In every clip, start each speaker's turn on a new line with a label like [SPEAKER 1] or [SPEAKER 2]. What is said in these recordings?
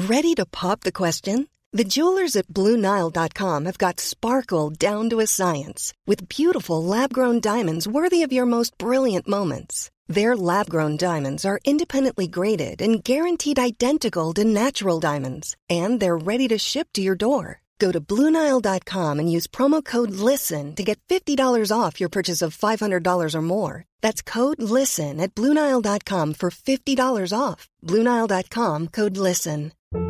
[SPEAKER 1] Ready to pop the question? The jewelers at BlueNile.com have got sparkle down to a science with beautiful lab-grown diamonds worthy of your most brilliant moments. Their lab-grown diamonds are independently graded and guaranteed identical to natural diamonds, and they're ready to ship to your door. Go to BlueNile.com and use promo code LISTEN to get $50 off your purchase of $500 or more. That's code LISTEN at BlueNile.com for $50 off. BlueNile.com, code LISTEN.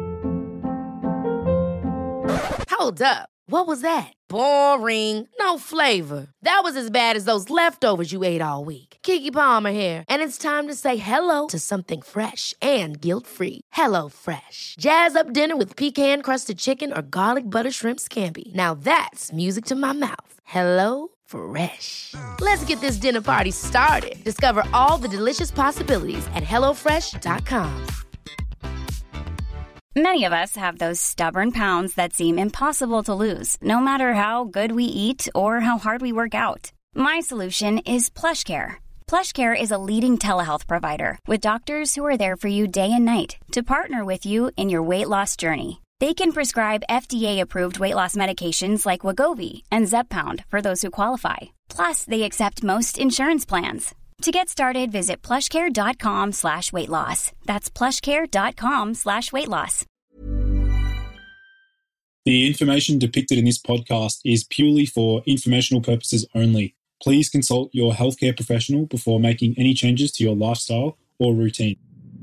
[SPEAKER 2] Hold up. What was that? Boring. No flavor. That was as bad as those leftovers you ate all week. Keke Palmer here, and it's time to say hello to something fresh and guilt-free. Hello Fresh. Jazz up dinner with pecan-crusted chicken or garlic butter shrimp scampi. Now that's music to my mouth. Hello Fresh. Let's get this dinner party started. Discover all the delicious possibilities at HelloFresh.com.
[SPEAKER 3] Many of us have those stubborn pounds that seem impossible to lose, no matter how good we eat or how hard we work out. My solution is PlushCare. PlushCare is a leading telehealth provider with doctors who are there for you day and night to partner with you in your weight loss journey. They can prescribe FDA-approved weight loss medications like Wegovy and Zepbound for those who qualify. Plus, they accept most insurance plans. To get started, visit plushcare.com/weightloss. That's plushcare.com/weightloss.
[SPEAKER 4] The information depicted in this podcast is purely for informational purposes only. Please consult your healthcare professional before making any changes to your lifestyle or routine.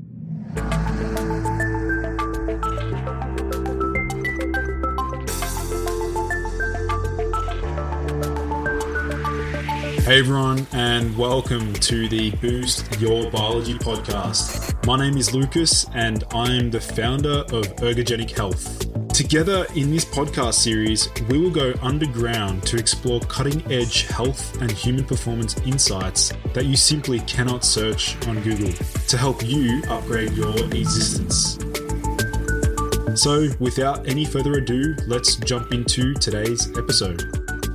[SPEAKER 4] Hey everyone, and welcome to the Boost Your Biology podcast. My name is Lucas, and I'm the founder of Ergogenic Health. Together in this podcast series, we will go underground to explore cutting-edge health and human performance insights that you simply cannot search on Google to help you upgrade your existence. So, without any further ado, let's jump into today's episode.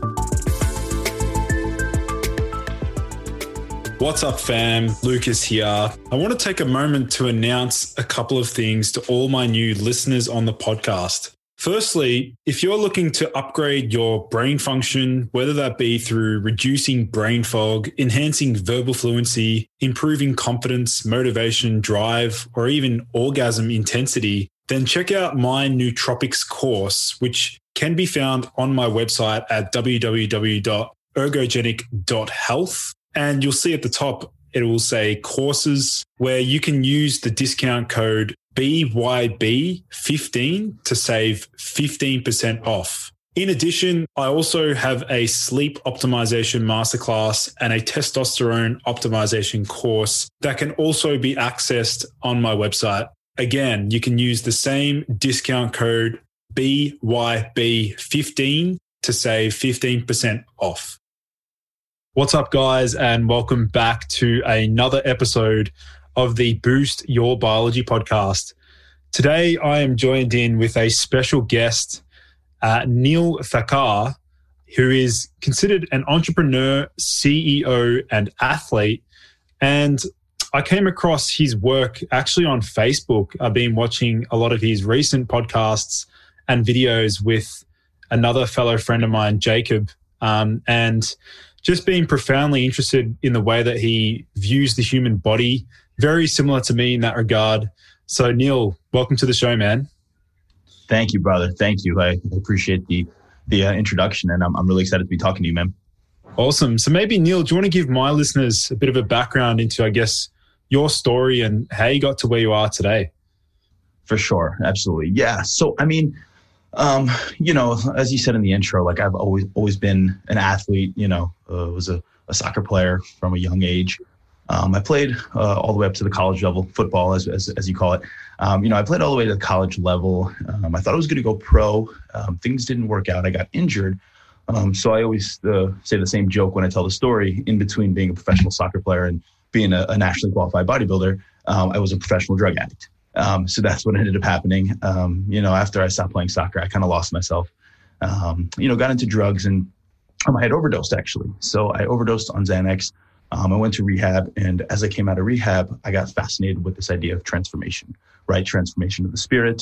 [SPEAKER 4] What's up, fam? Lucas here. I want to take a moment to announce a couple of things to all my new listeners on the podcast. Firstly, if you're looking to upgrade your brain function, whether that be through reducing brain fog, enhancing verbal fluency, improving confidence, motivation, drive, or even orgasm intensity, then check out my Nootropics course, which can be found on my website at www.ergogenic.health. And you'll see at the top, it will say courses, where you can use the discount code BYB15 to save 15% off. In addition, I also have a sleep optimization masterclass and a testosterone optimization course that can also be accessed on my website. Again, you can use the same discount code BYB15 to save 15% off. What's up, guys, and welcome back to another episode of the Boost Your Biology podcast. Today, I am joined in with a special guest, Neil Thakkar, who is considered an entrepreneur, CEO, and athlete. And I came across his work actually on Facebook. I've been watching a lot of his recent podcasts and videos with another fellow friend of mine, Jacob, and just being profoundly interested in the way that he views the human body, very similar to me in that regard. So Neil, welcome to the show, man.
[SPEAKER 5] Thank you, brother. Thank you. I appreciate the introduction, and I'm really excited to be talking to you, man.
[SPEAKER 4] Awesome. So maybe, Neil, do you want to give my listeners a bit of a background into, I guess, your story and how you got to where you are today?
[SPEAKER 5] For sure. Absolutely. Yeah. So, I mean, as you said in the intro, like I've always been an athlete, was a soccer player from a young age. I played all the way up to the college level, football, as you call it. I played all the way to the college level. I thought I was going to go pro. Things didn't work out. I got injured. So I always say the same joke when I tell the story. In between being a professional soccer player and being a nationally qualified bodybuilder, I was a professional drug addict. So that's what ended up happening. After I stopped playing soccer, I kind of lost myself, got into drugs, and I had overdosed, actually. So I overdosed on Xanax. I went to rehab. And as I came out of rehab, I got fascinated with this idea of transformation, right? Transformation of the spirit,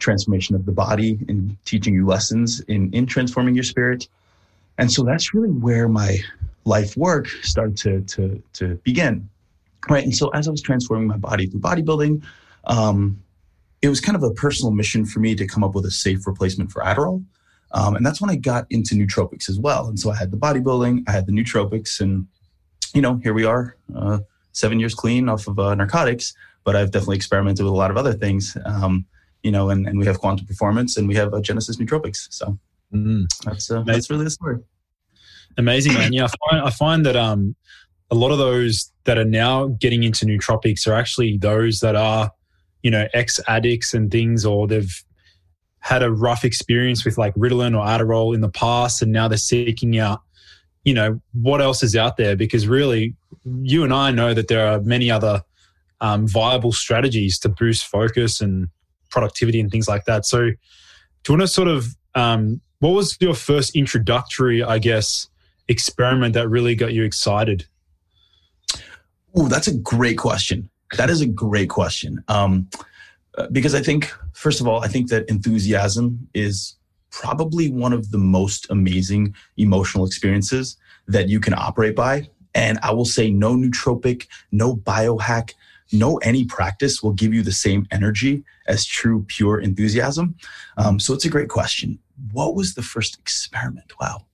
[SPEAKER 5] transformation of the body and teaching you lessons in transforming your spirit. And so that's really where my life work started to begin, right? And so as I was transforming my body through bodybuilding, it was kind of a personal mission for me to come up with a safe replacement for Adderall. And that's when I got into nootropics as well. And so I had the bodybuilding, I had the nootropics, and, here we are, 7 years clean off of narcotics, but I've definitely experimented with a lot of other things, and we have Quantum Performance and we have Genesis Nootropics. So that's really the story.
[SPEAKER 4] Amazing, man. Yeah, I find that a lot of those that are now getting into nootropics are actually those that are, ex-addicts and things, or they've had a rough experience with like Ritalin or Adderall in the past, and now they're seeking out, what else is out there? Because really, you and I know that there are many other viable strategies to boost focus and productivity and things like that. So do you want to sort of, what was your first introductory, I guess, experiment that really got you excited?
[SPEAKER 5] Oh, that's a great question. That is a great question. Because I think, first of all, I think that enthusiasm is probably one of the most amazing emotional experiences that you can operate by. And I will say no nootropic, no biohack, no any practice will give you the same energy as true, pure enthusiasm. So it's a great question. What was the first experiment? Wow.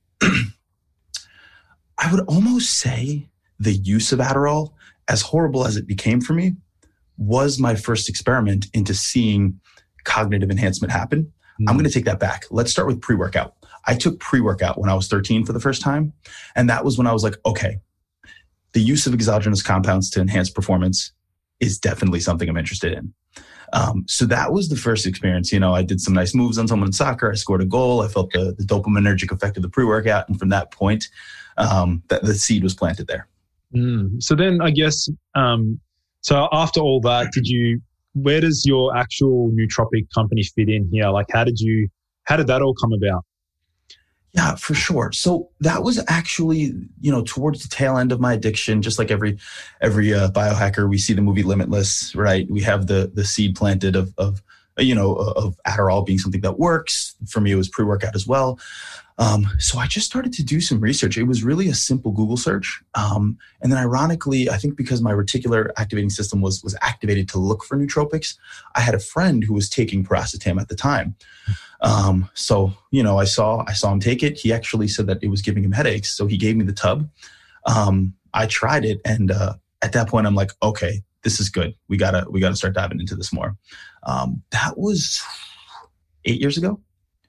[SPEAKER 5] I would almost say the use of Adderall, as horrible as it became for me, was my first experiment into seeing cognitive enhancement happen. I'm going to take that back. Let's start with pre-workout. I took pre-workout when I was 13 for the first time. And that was when I was like, okay, the use of exogenous compounds to enhance performance is definitely something I'm interested in. So that was the first experience. I did some nice moves on someone in soccer. I scored a goal. I felt the dopaminergic effect of the pre-workout. And from that point, the seed was planted there.
[SPEAKER 4] So then I guess, so after all that, where does your actual nootropic company fit in here? Like, how did that all come about?
[SPEAKER 5] Yeah, for sure. So that was actually, towards the tail end of my addiction. Just like every biohacker, we see the movie Limitless, right? We have the seed planted of Adderall being something that works. For me, it was pre-workout as well. So I just started to do some research. It was really a simple Google search. And then ironically, I think because my reticular activating system was activated to look for nootropics, I had a friend who was taking piracetam at the time. So, I saw him take it. He actually said that it was giving him headaches. So he gave me the tub. I tried it. And at that point, I'm like, okay, this is good. We gotta start diving into this more. That was 8 years ago.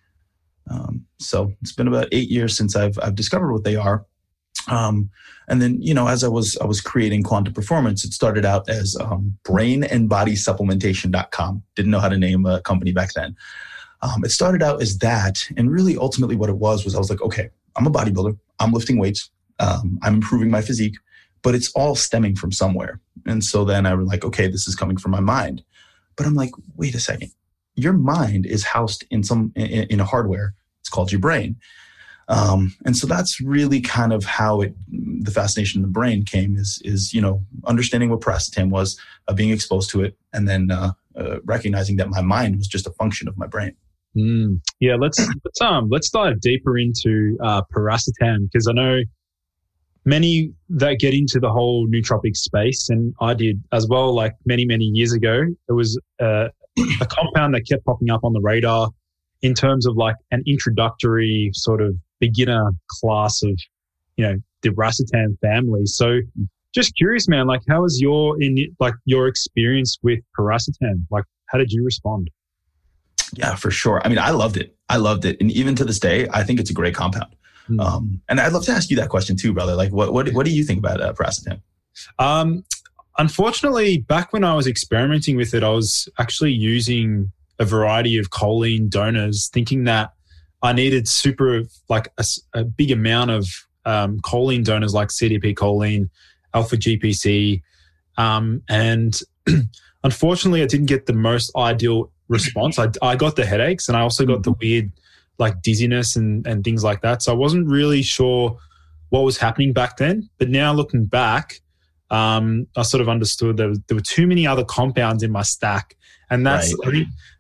[SPEAKER 5] So it's been about 8 years since I've discovered what they are. And then, as I was creating Quantum Performance, it started out as brainandbodysupplementation.com. Didn't know how to name a company back then. It started out as that. And really ultimately what it was I was like, okay, I'm a bodybuilder. I'm lifting weights. I'm improving my physique, but it's all stemming from somewhere. And so then I was like, okay, this is coming from my mind. But I'm like, wait a second. Your mind is housed in a hardware. It's called your brain. And so that's really kind of how the fascination in the brain came is understanding what piracetam was, being exposed to it, and then recognizing that my mind was just a function of my brain.
[SPEAKER 4] Yeah, let's dive deeper into piracetam, because I know many that get into the whole nootropic space, and I did as well. Like many years ago, it was a compound that kept popping up on the radar in terms of like an introductory sort of beginner class of, the racetam family. So just curious, man, like how was your experience with piracetam? Like how did you respond?
[SPEAKER 5] Yeah, for sure. I mean, I loved it. And even to this day, I think it's a great compound. And I'd love to ask you that question too, brother. Like what do you think about piracetam?
[SPEAKER 4] Unfortunately, back when I was experimenting with it, I was actually using a variety of choline donors, thinking that I needed a big amount of choline donors like CDP choline, alpha GPC. And unfortunately, I didn't get the most ideal response. I got the headaches, and I also got the weird like dizziness and things like that. So I wasn't really sure what was happening back then. But now looking back, I sort of understood there were too many other compounds in my stack. And that's, right. I think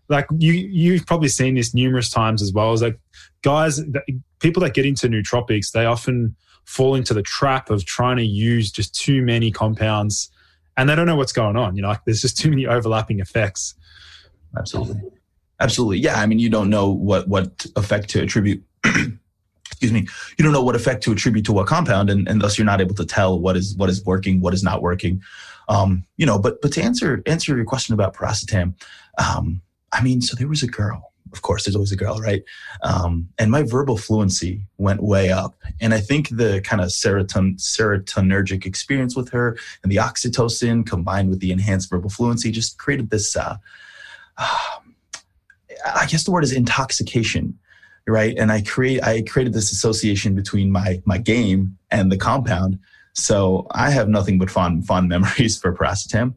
[SPEAKER 4] like you've probably seen this numerous times as well, is like people that get into nootropics, they often fall into the trap of trying to use just too many compounds and they don't know what's going on. Like there's just too many overlapping effects.
[SPEAKER 5] Absolutely. Yeah. I mean, you don't know what effect to attribute. Excuse me. You don't know what effect to attribute to what compound, and thus you're not able to tell what is working, what is not working. But to answer your question about piracetam, I mean, so there was a girl. Of course, there's always a girl, right? And my verbal fluency went way up. And I think the kind of serotonergic experience with her and the oxytocin combined with the enhanced verbal fluency just created this, I guess the word is intoxication, right? And I created this association between my game and the compound. So I have nothing but fond memories for piracetam.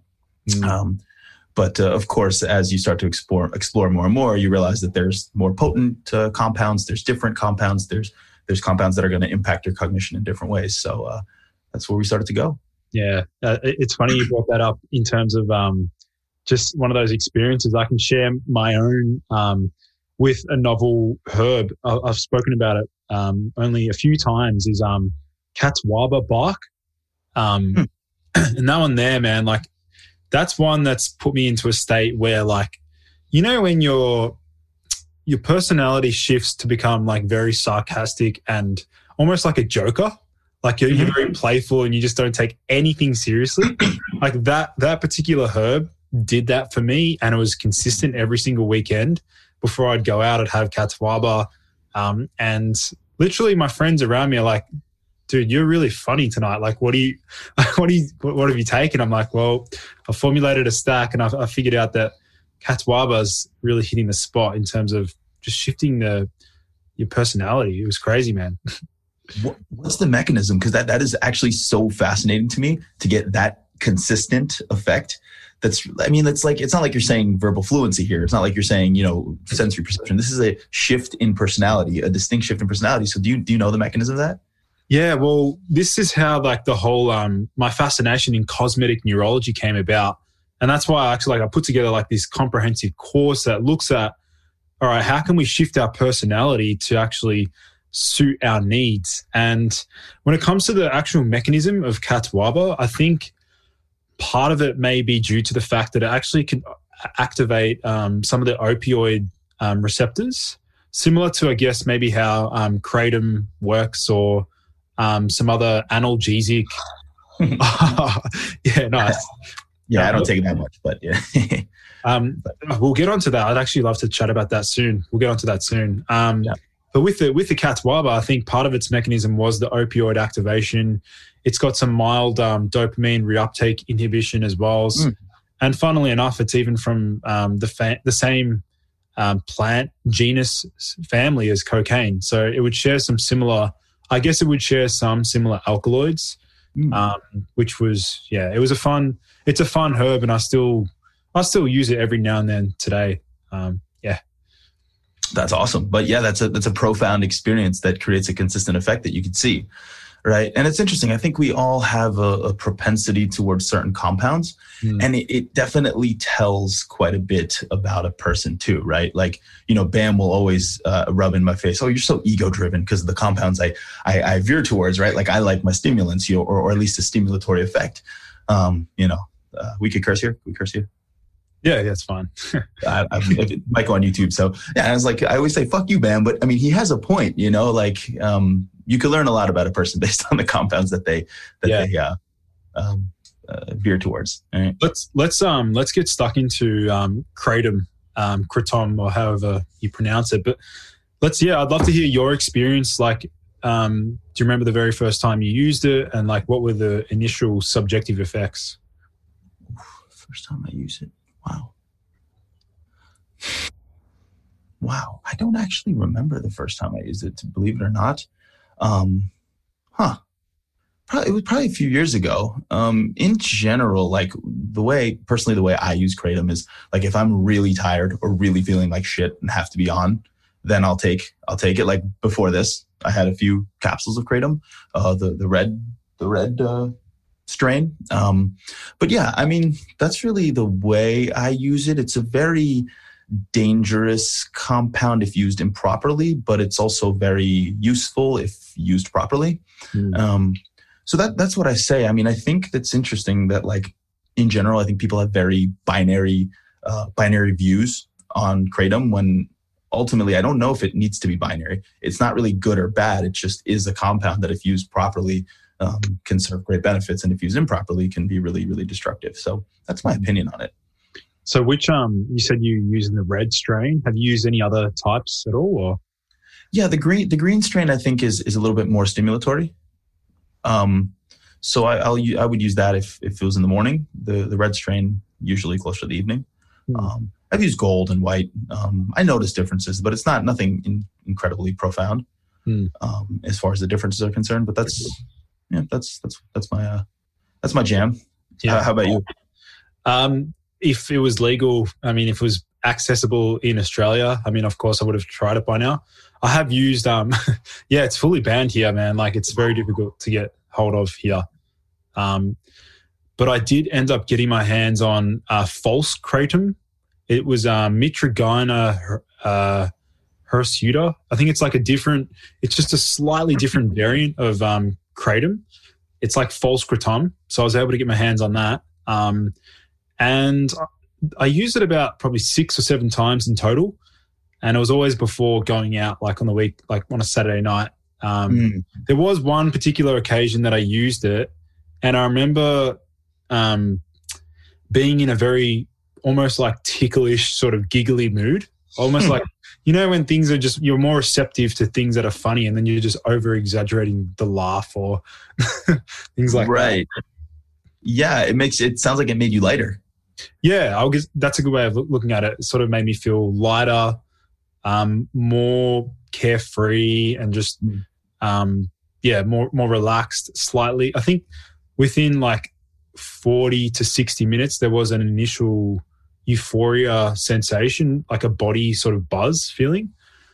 [SPEAKER 5] But of course, as you start to explore more and more, you realize that there's more potent compounds. There's different compounds. There's compounds that are going to impact your cognition in different ways. So that's where we started to go.
[SPEAKER 4] Yeah, it's funny you brought that up in terms of just one of those experiences. I can share my own with a novel herb. I've spoken about it only a few times. Is Catawba bark, and that one there, man, like. That's one that's put me into a state where, like, when your personality shifts to become like very sarcastic and almost like a joker, like you're very playful and you just don't take anything seriously. Like that particular herb did that for me, and it was consistent every single weekend. Before I'd go out, I'd have Catawba, and literally my friends around me are like, dude, you're really funny tonight. Like, what have you taken? I'm like, well, I formulated a stack and I figured out that Catawba's really hitting the spot in terms of just shifting your personality. It was crazy, man.
[SPEAKER 5] What's the mechanism? Because that is actually so fascinating to me to get that consistent effect. It's not like you're saying verbal fluency here. It's not like you're saying, sensory perception. This is a shift in personality, a distinct shift in personality. So do you know the mechanism of that?
[SPEAKER 4] Yeah, well, this is how like the whole my fascination in cosmetic neurology came about, and that's why I put together like this comprehensive course that looks at, all right, how can we shift our personality to actually suit our needs? And when it comes to the actual mechanism of Catawba, I think part of it may be due to the fact that it actually can activate some of the opioid receptors, similar to, I guess, maybe how kratom works or some other analgesic. Yeah, nice.
[SPEAKER 5] Yeah, I don't take that much, but yeah.
[SPEAKER 4] We'll get onto that. I'd actually love to chat about that soon. We'll get onto that soon. But with the Catawba, I think part of its mechanism was the opioid activation. It's got some mild dopamine reuptake inhibition as well. And funnily enough, it's even from the same plant genus family as cocaine. So it would share some similar, I guess it would share some similar alkaloids, which was, it's a fun herb, and I still use it every now and then today.
[SPEAKER 5] That's awesome. But yeah, that's a profound experience that creates a consistent effect that you can see. Right. And it's interesting. I think we all have a propensity towards certain compounds, and it definitely tells quite a bit about a person too. Right. Like, Bam will always rub in my face, oh, you're so ego driven because of the compounds I veer towards. Right. Like I like my stimulants, or at least a stimulatory effect. We could curse here. We curse here.
[SPEAKER 4] Yeah, it's fine.
[SPEAKER 5] I might go on YouTube. So yeah, I was like, I always say, fuck you, Bam. But I mean, he has a point, you can learn a lot about a person based on the compounds that they veer towards. All right.
[SPEAKER 4] Let's get stuck into kratom, or however you pronounce it. But I'd love to hear your experience. Like, do you remember the very first time you used it, and like what were the initial subjective effects?
[SPEAKER 5] First time I used it. Wow. I don't actually remember the first time I used it, to believe it or not. It was probably a few years ago. In general, like the way I use kratom is like, if I'm really tired or really feeling like shit and have to be on, then I'll take it. Like before this, I had a few capsules of kratom, the red strain. But yeah, I mean, that's really the way I use it. It's a very dangerous compound if used improperly, but it's also very useful if used properly. So that's what I say. I mean, I think that's interesting that, like, in general, I think people have very binary views on kratom, when ultimately I don't know if it needs to be binary. It's not really good or bad. It just is a compound that, if used properly, can serve great benefits, and if used improperly, can be really, really destructive. So that's my opinion on it.
[SPEAKER 4] So which, you said you using the red strain. Have you used any other types at all? Or?
[SPEAKER 5] Yeah, the green strain I think is a little bit more stimulatory. So I would use that if it was in the morning. The red strain usually closer to the evening. I've used gold and white. I notice differences, but it's nothing incredibly profound as far as the differences are concerned. But that's my jam.
[SPEAKER 4] Yeah.
[SPEAKER 5] How about you?
[SPEAKER 4] If it was legal, I mean, if it was accessible in Australia, I mean, of course, I would have tried it by now. I have used, it's fully banned here, man. Like, it's very difficult to get hold of here. But I did end up getting my hands on false kratom. It was Mitragyna hirsuta. I think it's like it's just a slightly different variant of kratom. It's like false kratom. So I was able to get my hands on that. And I used it about probably 6 or 7 times in total. And it was always before going out, like on the week, like on a Saturday night. There was one particular occasion that I used it. And I remember being in a very almost like ticklish sort of giggly mood. Almost like, when things are you're more receptive to things that are funny, and then you're just over-exaggerating the laugh or things like that. Right.
[SPEAKER 5] Yeah, it sounds like it made you lighter.
[SPEAKER 4] Yeah, I guess that's a good way of looking at it. It sort of made me feel lighter, more carefree, and just more relaxed slightly. I think within like 40 to 60 minutes, there was an initial euphoria sensation, like a body sort of buzz feeling.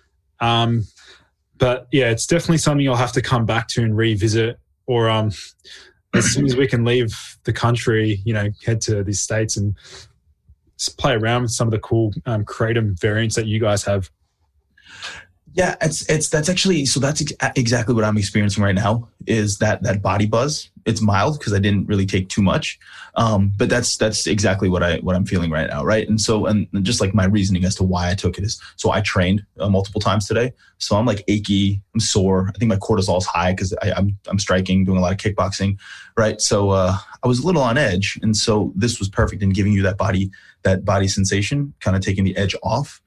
[SPEAKER 4] But yeah, it's definitely something I'll have to come back to and revisit, or as soon as we can leave the country, head to the States and just play around with some of the cool kratom variants that you guys have.
[SPEAKER 5] Yeah, that's actually, so that's exactly what I'm experiencing right now, is that body buzz. It's mild because I didn't really take too much, but that's exactly what I'm feeling right now, right? And so, and just like my reasoning as to why I took it is, so I trained multiple times today, so I'm like achy, I'm sore. I think my cortisol's high because I'm striking, doing a lot of kickboxing, right? So I was a little on edge, and so this was perfect in giving you that body sensation, kind of taking the edge off.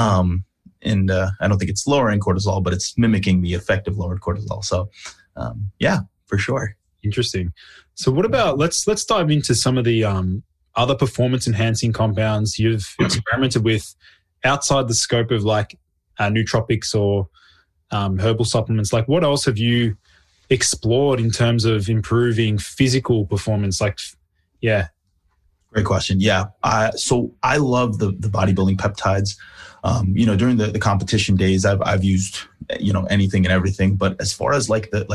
[SPEAKER 5] And I don't think it's lowering cortisol, but it's mimicking the effect of lowered cortisol. So, yeah, for sure.
[SPEAKER 4] Interesting. So what about, let's dive into some of the other performance-enhancing compounds you've experimented with outside the scope of like nootropics or herbal supplements. Like, what else have you explored in terms of improving physical performance? Like, yeah.
[SPEAKER 5] Great question. Yeah. So I love the bodybuilding peptides. During the competition days, I've used, anything and everything. But as far as like the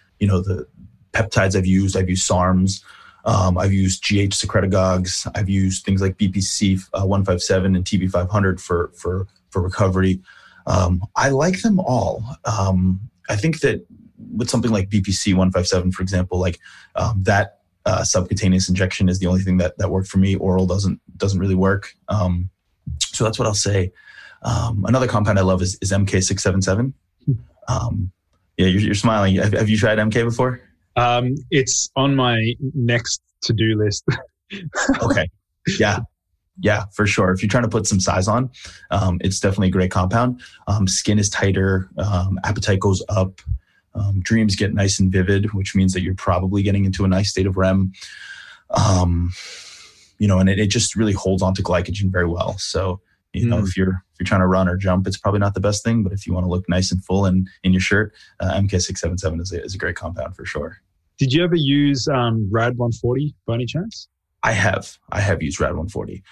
[SPEAKER 5] peptides I've used SARMs, I've used GH secretagogues, I've used things like BPC 157 and TB500 for recovery. I like them all. I think that with something like BPC 157, for example, like that subcutaneous injection is the only thing that worked for me. Oral doesn't really work. So that's what I'll say. Another compound I love is MK677. Yeah, you're smiling. Have you tried MK before?
[SPEAKER 4] It's on my next to-do list.
[SPEAKER 5] Okay. Yeah, for sure. If you're trying to put some size on, it's definitely a great compound. Skin is tighter. Appetite goes up. Dreams get nice and vivid, which means that you're probably getting into a nice state of REM. And it just really holds on to glycogen very well. So, if you're trying to run or jump, it's probably not the best thing. But if you want to look nice and full in your shirt, MK677 is a great compound for sure.
[SPEAKER 4] Did you ever use RAD 140 by any chance?
[SPEAKER 5] I have used RAD 140.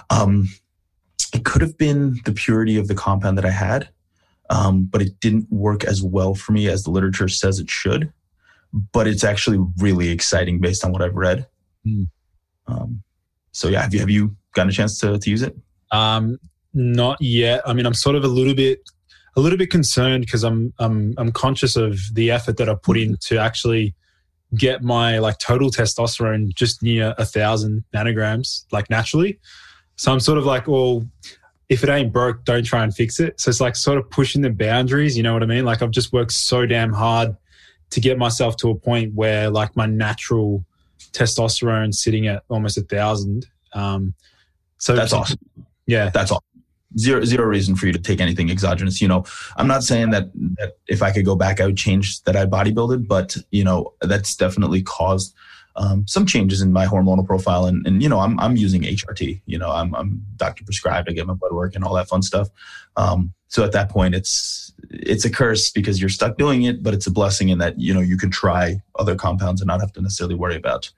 [SPEAKER 5] It could have been the purity of the compound that I had, but it didn't work as well for me as the literature says it should. But it's actually really exciting based on what I've read. So yeah, have you gotten a chance to use it?
[SPEAKER 4] Not yet. I mean, I'm sort of a little bit concerned because I'm conscious of the effort that I put in to actually get my like total testosterone just near 1,000 nanograms, like naturally. So I'm sort of like, well, if it ain't broke, don't try and fix it. So it's like sort of pushing the boundaries, you know what I mean? Like I've just worked so damn hard to get myself to a point where like my natural testosterone sitting at almost 1,000. So
[SPEAKER 5] that's awesome.
[SPEAKER 4] Yeah.
[SPEAKER 5] That's awesome. Zero reason for you to take anything exogenous. You know, I'm not saying that if I could go back, I would change that I bodybuilded, but you know, that's definitely caused some changes in my hormonal profile. And you know, I'm using HRT. You know, I'm doctor prescribed. I get my blood work and all that fun stuff. So at that point, it's a curse because you're stuck doing it, but it's a blessing in that you know you can try other compounds and not have to necessarily worry about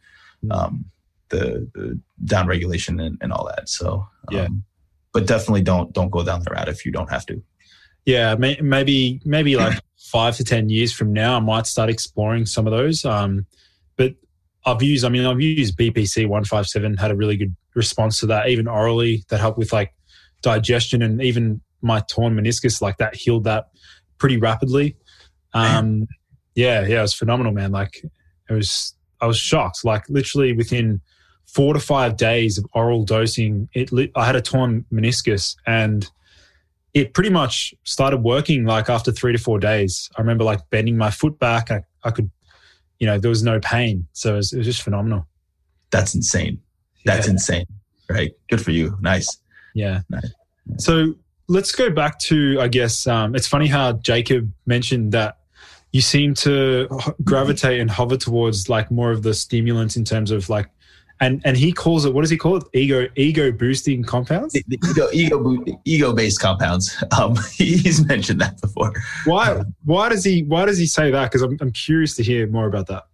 [SPEAKER 5] the down regulation and all that. So
[SPEAKER 4] yeah.
[SPEAKER 5] But definitely don't go down the route if you don't have to.
[SPEAKER 2] Yeah, maybe like 5 to 10 years from now, I might start exploring some of those. But I've used BPC 157, had a really good response to that, even orally, that helped with like digestion, and even my torn meniscus, like that healed that pretty rapidly. Yeah, it was phenomenal, man. Like I was shocked. Like literally within 4 to 5 days of oral dosing, I had a torn meniscus and it pretty much started working like after 3 to 4 days. I remember like bending my foot back. I could, you know, there was no pain. So it was just phenomenal.
[SPEAKER 5] That's insane. That's insane. Right. Good for you. Nice.
[SPEAKER 2] Yeah.
[SPEAKER 5] Nice.
[SPEAKER 2] So let's go back to, I guess, it's funny how Jacob mentioned that you seem to gravitate and hover towards like more of the stimulants in terms of like, and he calls it, what does he call it? Ego boosting compounds?
[SPEAKER 5] The ego-based compounds. He's mentioned that before.
[SPEAKER 2] Why does he say that? Because I'm curious to hear more about that.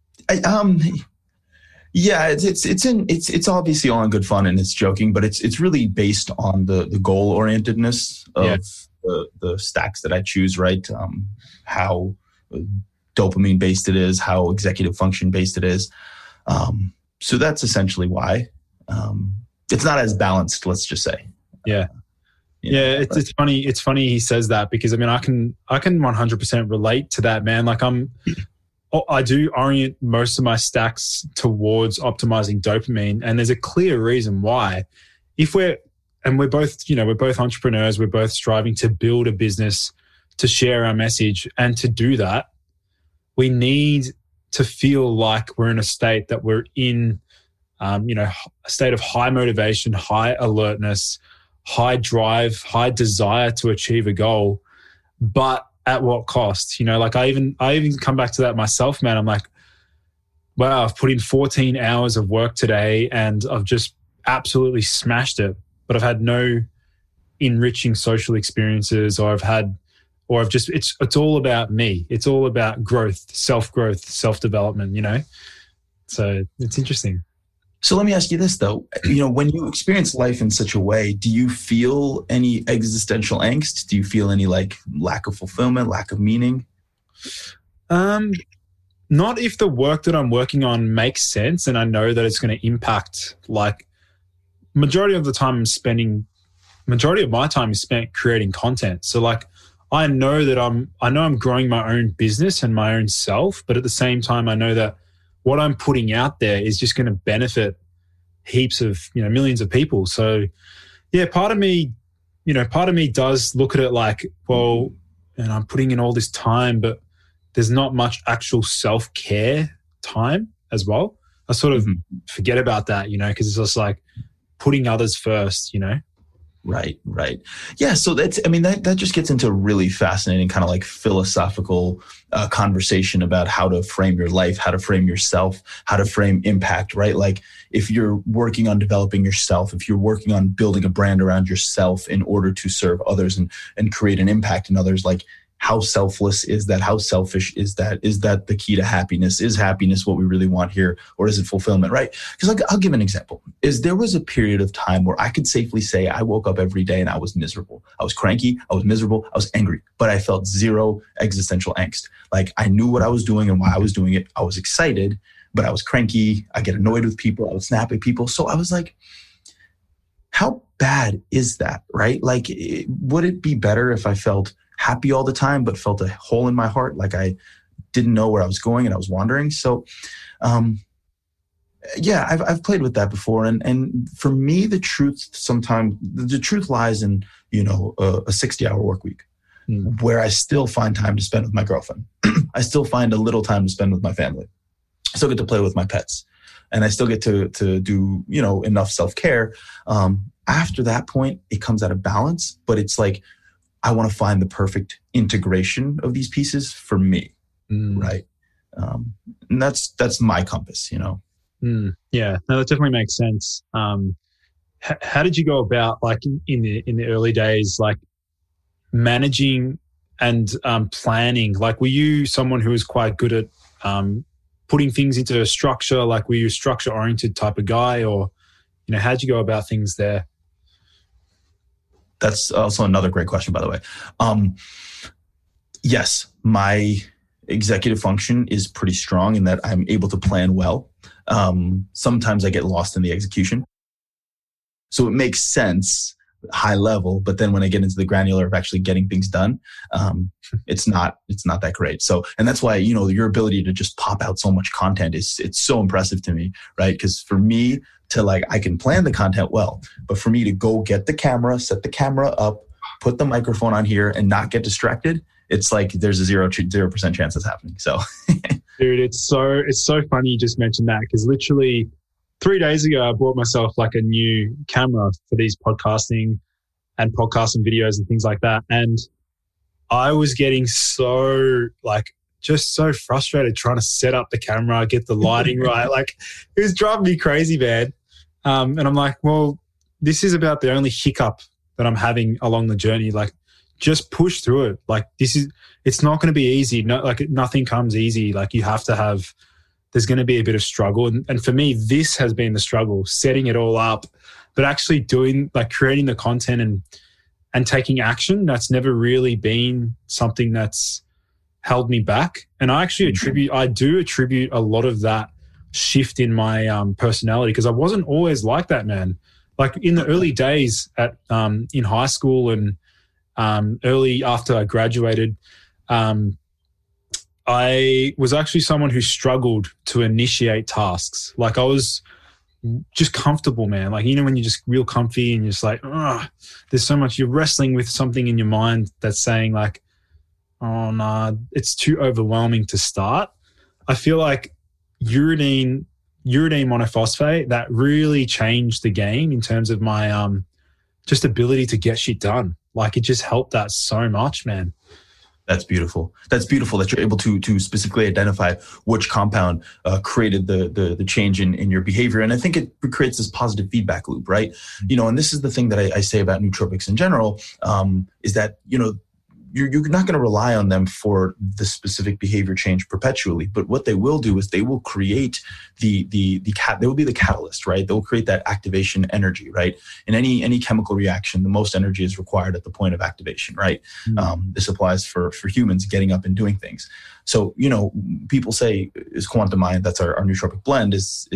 [SPEAKER 5] Yeah, it's obviously all in good fun and it's joking, but it's really based on the goal orientedness of the stacks that I choose, right? How dopamine based it is, how executive function based it is. So that's essentially why. It's not as balanced, let's just say.
[SPEAKER 2] Yeah. It's funny. It's funny he says that because I mean, I can 100% relate to that, man. Like I do orient most of my stacks towards optimizing dopamine, and there's a clear reason why. We're both entrepreneurs, we're both striving to build a business, to share our message, and to do that, we need to feel like we're in a state that we're in, a state of high motivation, high alertness, high drive, high desire to achieve a goal, but at what cost? You know, like I even come back to that myself, man. I'm like, wow, I've put in 14 hours of work today and I've just absolutely smashed it, but I've had no enriching social experiences, it's all about me. It's all about growth, self-development, you know? So it's interesting.
[SPEAKER 5] So let me ask you this though, you know, when you experience life in such a way, do you feel any existential angst? Do you feel any like lack of fulfillment, lack of meaning?
[SPEAKER 2] Not if the work that I'm working on makes sense and I know that it's going to impact, like majority of my time is spent creating content. So like, I know I'm growing my own business and my own self, but at the same time, I know that what I'm putting out there is just going to benefit heaps of, millions of people. So yeah, part of me does look at it like, well, and I'm putting in all this time, but there's not much actual self-care time as well. I sort of forget about that, because it's just like putting others first,
[SPEAKER 5] Right. Yeah. So that just gets into a really fascinating kind of like philosophical conversation about how to frame your life, how to frame yourself, how to frame impact, right? Like if you're working on developing yourself, if you're working on building a brand around yourself in order to serve others and create an impact in others, like how selfless is that? How selfish is that? Is that the key to happiness? Is happiness what we really want here? Or is it fulfillment, right? Because I'll give an example. There was a period of time where I could safely say I woke up every day and I was miserable. I was cranky. I was miserable. I was angry. But I felt zero existential angst. Like I knew what I was doing and why I was doing it. I was excited, but I was cranky. I get annoyed with people. I would snap at people. So I was like, how bad is that, right? Like, would it be better if I felt happy all the time, but felt a hole in my heart, like I didn't know where I was going and I was wandering? So, yeah, I've played with that before. And for me, the truth lies in, a 60-hour work week where I still find time to spend with my girlfriend. I still find a little time to spend with my family. I still get to play with my pets, and I still get to do, enough self-care. After that point, it comes out of balance, but it's like, I want to find the perfect integration of these pieces for me. Right. And that's my compass,
[SPEAKER 4] Yeah, no, that definitely makes sense. How did you go about, like, in the early days, like managing and planning? Like, were you someone who was quite good at putting things into structure? Like, were you a structure-oriented type of guy, or how'd you go about things there?
[SPEAKER 5] That's also another great question, by the way. Yes, my executive function is pretty strong in that I'm able to plan well. Sometimes I get lost in the execution. So it makes sense high level, but then when I get into the granular of actually getting things done, it's not that great. So, and that's why, your ability to just pop out so much content it's so impressive to me, right? Because for me to, like, I can plan the content well, but for me to go get the camera, set the camera up, put the microphone on here and not get distracted, it's like there's a 0% chance that's happening. So
[SPEAKER 4] dude, it's so funny you just mentioned that, because literally 3 days ago I bought myself like a new camera for these podcasting videos and things like that, and I was getting so, like, just so frustrated trying to set up the camera, get the lighting right. Like, it was driving me crazy, man. And I'm like, well, this is about the only hiccup that I'm having along the journey. Like, just push through it. Like, it's not going to be easy. No, like, nothing comes easy. Like, you have to have, there's going to be a bit of struggle. And for me, this has been the struggle, setting it all up, but actually doing, like, creating the content and taking action. That's never really been something that's held me back. And I actually do attribute a lot of that shift in my personality, because I wasn't always like that, man. Like, in the early days in high school and early after I graduated, I was actually someone who struggled to initiate tasks. Like, I was just comfortable, man. Like, when you're just real comfy and you're just like, there's so much, you're wrestling with something in your mind that's saying, like, oh, nah, it's too overwhelming to start. I feel like uridine monophosphate, that really changed the game in terms of my just ability to get shit done. Like, it just helped that so much, man.
[SPEAKER 5] That's beautiful. That's beautiful that you're able to specifically identify which compound created the change in your behavior. And I think it creates this positive feedback loop, right? And this is the thing that I say about nootropics in general, is that, you're not going to rely on them for the specific behavior change perpetually, but what they will do is they will create they will be the catalyst, right? They'll create that activation energy, right? In any chemical reaction, the most energy is required at the point of activation, right? This applies for humans getting up and doing things. So, people say, is Quantum Mind, that's our nootropic blend, it's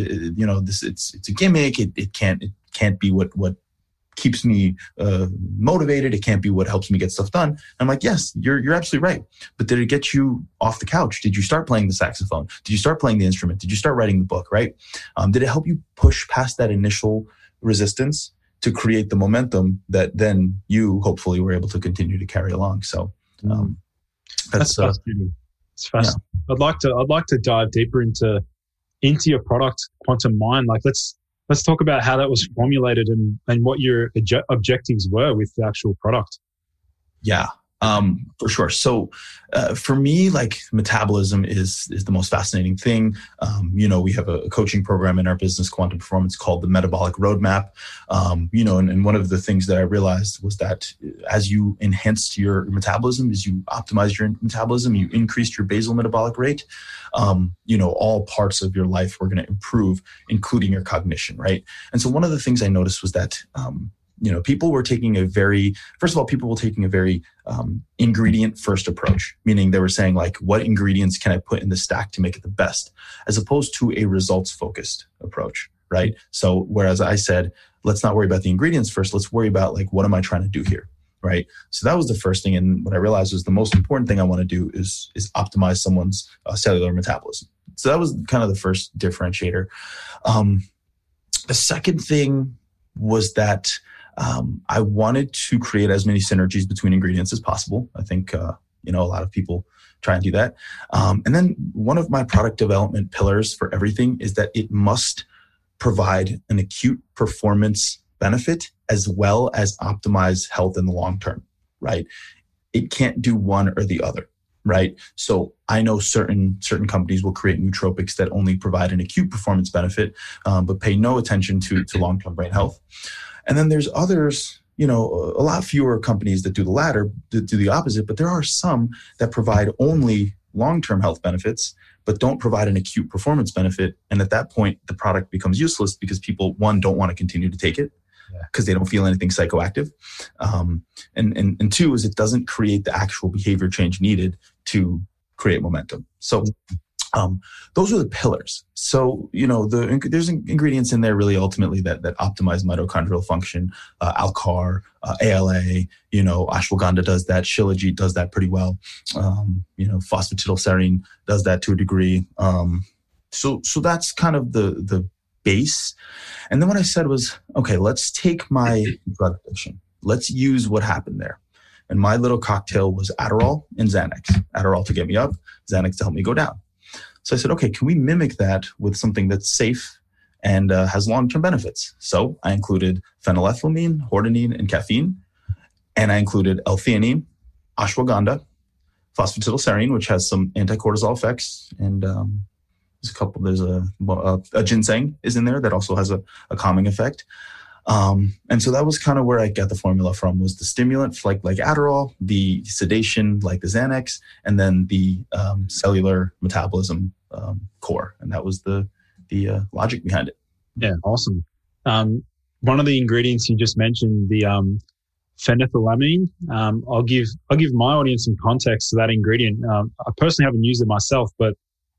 [SPEAKER 5] a gimmick. It can't be what keeps me motivated. It can't be what helps me get stuff done. I'm like, yes, you're absolutely right. But did it get you off the couch? Did you start playing the saxophone? Did you start playing the instrument? Did you start writing the book, right? Did it help you push past that initial resistance to create the momentum that then you hopefully were able to continue to carry along? So
[SPEAKER 4] that's fascinating. It's fascinating. Yeah. I'd like to dive deeper into your product, Quantum Mind. Like, let's talk about how that was formulated and what your objectives were with the actual product.
[SPEAKER 5] Yeah, for sure. So for me, like, metabolism is the most fascinating thing. We have a coaching program in our business, Quantum Performance, called the Metabolic Roadmap. And one of the things that I realized was that as you enhanced your metabolism, as you optimized your metabolism, you increased your basal metabolic rate, all parts of your life were going to improve, including your cognition, right? And so one of the things I noticed was that, people were taking a very ingredient first approach, meaning they were saying, like, what ingredients can I put in the stack to make it the best, as opposed to a results focused approach, right? So whereas I said, let's not worry about the ingredients first, let's worry about like, what am I trying to do here, right? So that was the first thing. And what I realized was the most important thing I want to do is optimize someone's cellular metabolism. So that was kind of the first differentiator. The second thing was that I wanted to create as many synergies between ingredients as possible. I think, a lot of people try and do that. And then one of my product development pillars for everything is that it must provide an acute performance benefit as well as optimize health in the long term, right? It can't do one or the other, right? So I know certain companies will create nootropics that only provide an acute performance benefit, but pay no attention to long-term brain health. And then there's others, a lot fewer companies that do the latter, that do the opposite, but there are some that provide only long-term health benefits, but don't provide an acute performance benefit. And at that point, the product becomes useless because people, one, don't want to continue to take it because they don't feel anything psychoactive. And two is it doesn't create the actual behavior change needed to create momentum. So those are the pillars. So, there's ingredients in there really ultimately that optimize mitochondrial function. Alcar, ALA, ashwagandha does that. Shilajit does that pretty well. Phosphatidylserine does that to a degree. So that's kind of the base. And then what I said was, okay, let's take my drug addiction. Let's use what happened there. And my little cocktail was Adderall and Xanax. Adderall to get me up, Xanax to help me go down. So I said, okay, can we mimic that with something that's safe and has long-term benefits? So I included phenylethylamine, hordenine, and caffeine. And I included L-theanine, ashwagandha, phosphatidylserine, which has some anti-cortisol effects. And there's a ginseng is in there that also has a calming effect. And so that was kind of where I got the formula from, was the stimulant like Adderall, the sedation like the Xanax, and then the cellular metabolism core. And that was the logic behind it.
[SPEAKER 4] Yeah, awesome. One of the ingredients you just mentioned, the phenethylamine. I'll give my audience some context to that ingredient. I personally haven't used it myself, but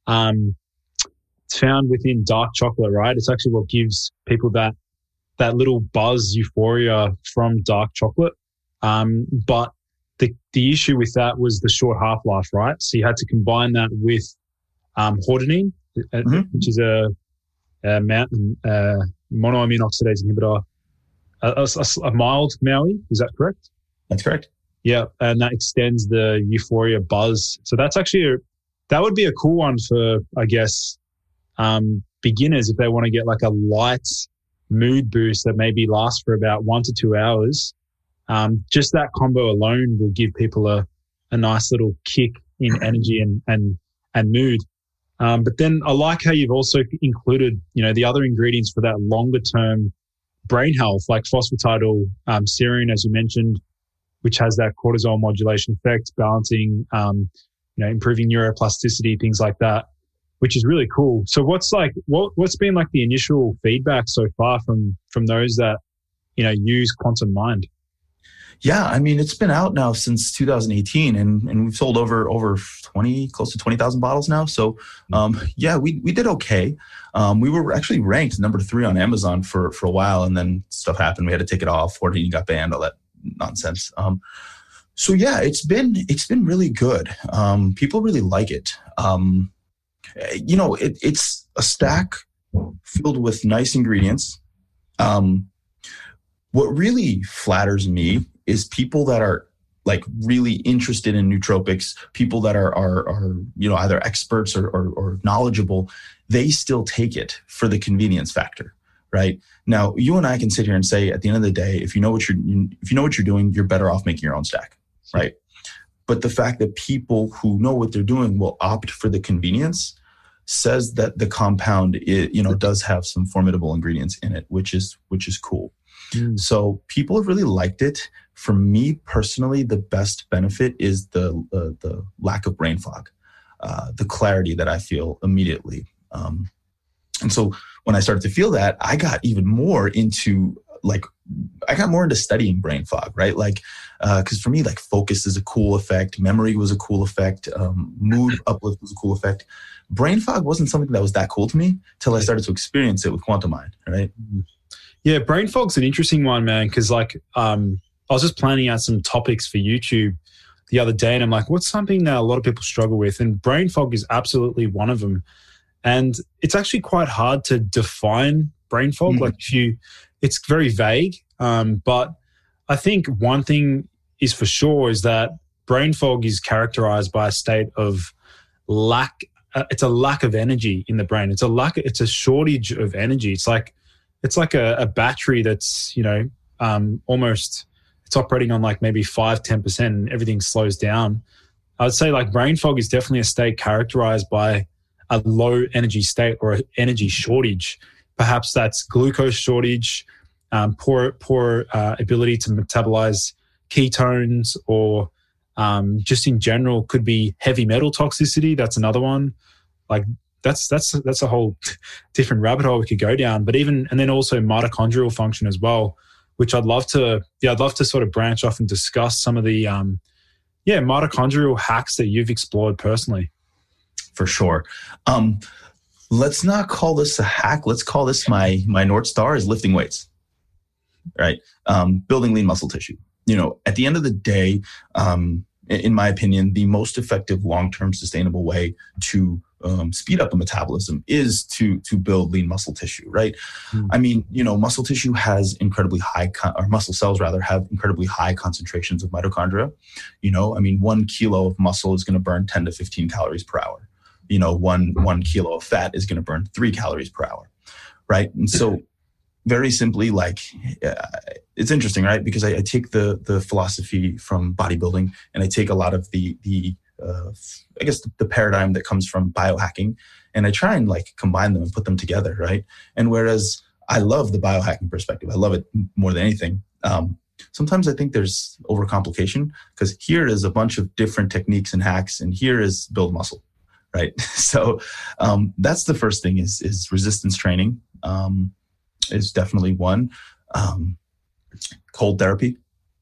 [SPEAKER 4] it's found within dark chocolate, right? It's actually what gives people that little buzz, euphoria from dark chocolate. But the issue with that was the short half-life, right? So you had to combine that with hordenine, which is a monoamine oxidase inhibitor, a mild MAOI. Is that correct?
[SPEAKER 5] That's correct.
[SPEAKER 4] Yeah, and that extends the euphoria buzz. So that's actually that would be a cool one for, I guess, beginners if they want to get like a light mood boost that maybe lasts for about 1 to 2 hours. Just that combo alone will give people a nice little kick in energy and mood. But then I like how you've also included, the other ingredients for that longer term brain health, like phosphatidylserine, as you mentioned, which has that cortisol modulation effect, balancing, improving neuroplasticity, things like that, which is really cool. So what's been like the initial feedback so far from those that, use Quantum Mind?
[SPEAKER 5] Yeah, I mean, it's been out now since 2018 and we've sold over close to 20,000 bottles now. So, we did okay. We were actually ranked number 3 on Amazon for a while, and then stuff happened. We had to take it off. 14 got banned, all that nonsense. It's been really good. People really like it. It's a stack filled with nice ingredients. What really flatters me is people that are like really interested in nootropics, people that are either experts or knowledgeable. They still take it for the convenience factor, right? Now, you and I can sit here and say, at the end of the day, if you know what you're doing, you're better off making your own stack, right? But the fact that people who know what they're doing will opt for the convenience says that the compound, does have some formidable ingredients in it, which is cool. So people have really liked it. For me personally, the best benefit is the lack of brain fog, the clarity that I feel immediately. And so when I started to feel that, I got even more into like I got more into studying brain fog, right? Like, because for me, like focus is a cool effect. Memory was a cool effect. Mood uplift was a cool effect. Brain fog wasn't something that was that cool to me till I started to experience it with Quantum Mind, right?
[SPEAKER 4] Yeah, brain fog's an interesting one, man, because like I was just planning out some topics for YouTube the other day, and I'm like, what's something that a lot of people struggle with? And brain fog is absolutely one of them. And it's actually quite hard to define brain fog. Like it's very vague. But I think one thing is for sure is that brain fog is characterized by a state of lack. It's a lack of energy in the brain. It's a shortage of energy. It's like a battery that's, almost, it's operating on like maybe 5-10% and everything slows down. I would say like brain fog is definitely a state characterized by a low energy state or an energy shortage. Perhaps that's glucose shortage, poor ability to metabolize ketones, or just in general could be heavy metal toxicity. That's another one. Like that's a whole different rabbit hole we could go down. But and then also mitochondrial function as well, which I'd love to sort of branch off and discuss some of the mitochondrial hacks that you've explored personally.
[SPEAKER 5] For sure. Let's not call this a hack. Let's call this my North Star is lifting weights, right? Building lean muscle tissue. At the end of the day, in my opinion, the most effective long-term sustainable way to speed up a metabolism is to build lean muscle tissue, right? I mean, muscle tissue has incredibly high, or muscle cells rather, have incredibly high concentrations of mitochondria. 1 kilo of muscle is going to burn 10 to 15 calories per hour. 1 kilo of fat is going to burn 3 calories per hour, right? And so very simply, like, it's interesting, right? Because I take the philosophy from bodybuilding, and I take a lot of the paradigm that comes from biohacking, and I try and like combine them and put them together, right? And whereas I love the biohacking perspective, I love it more than anything. Sometimes I think there's overcomplication, because here is a bunch of different techniques and hacks, and here is build muscle, right? So that's the first thing is resistance training is definitely one. Cold therapy.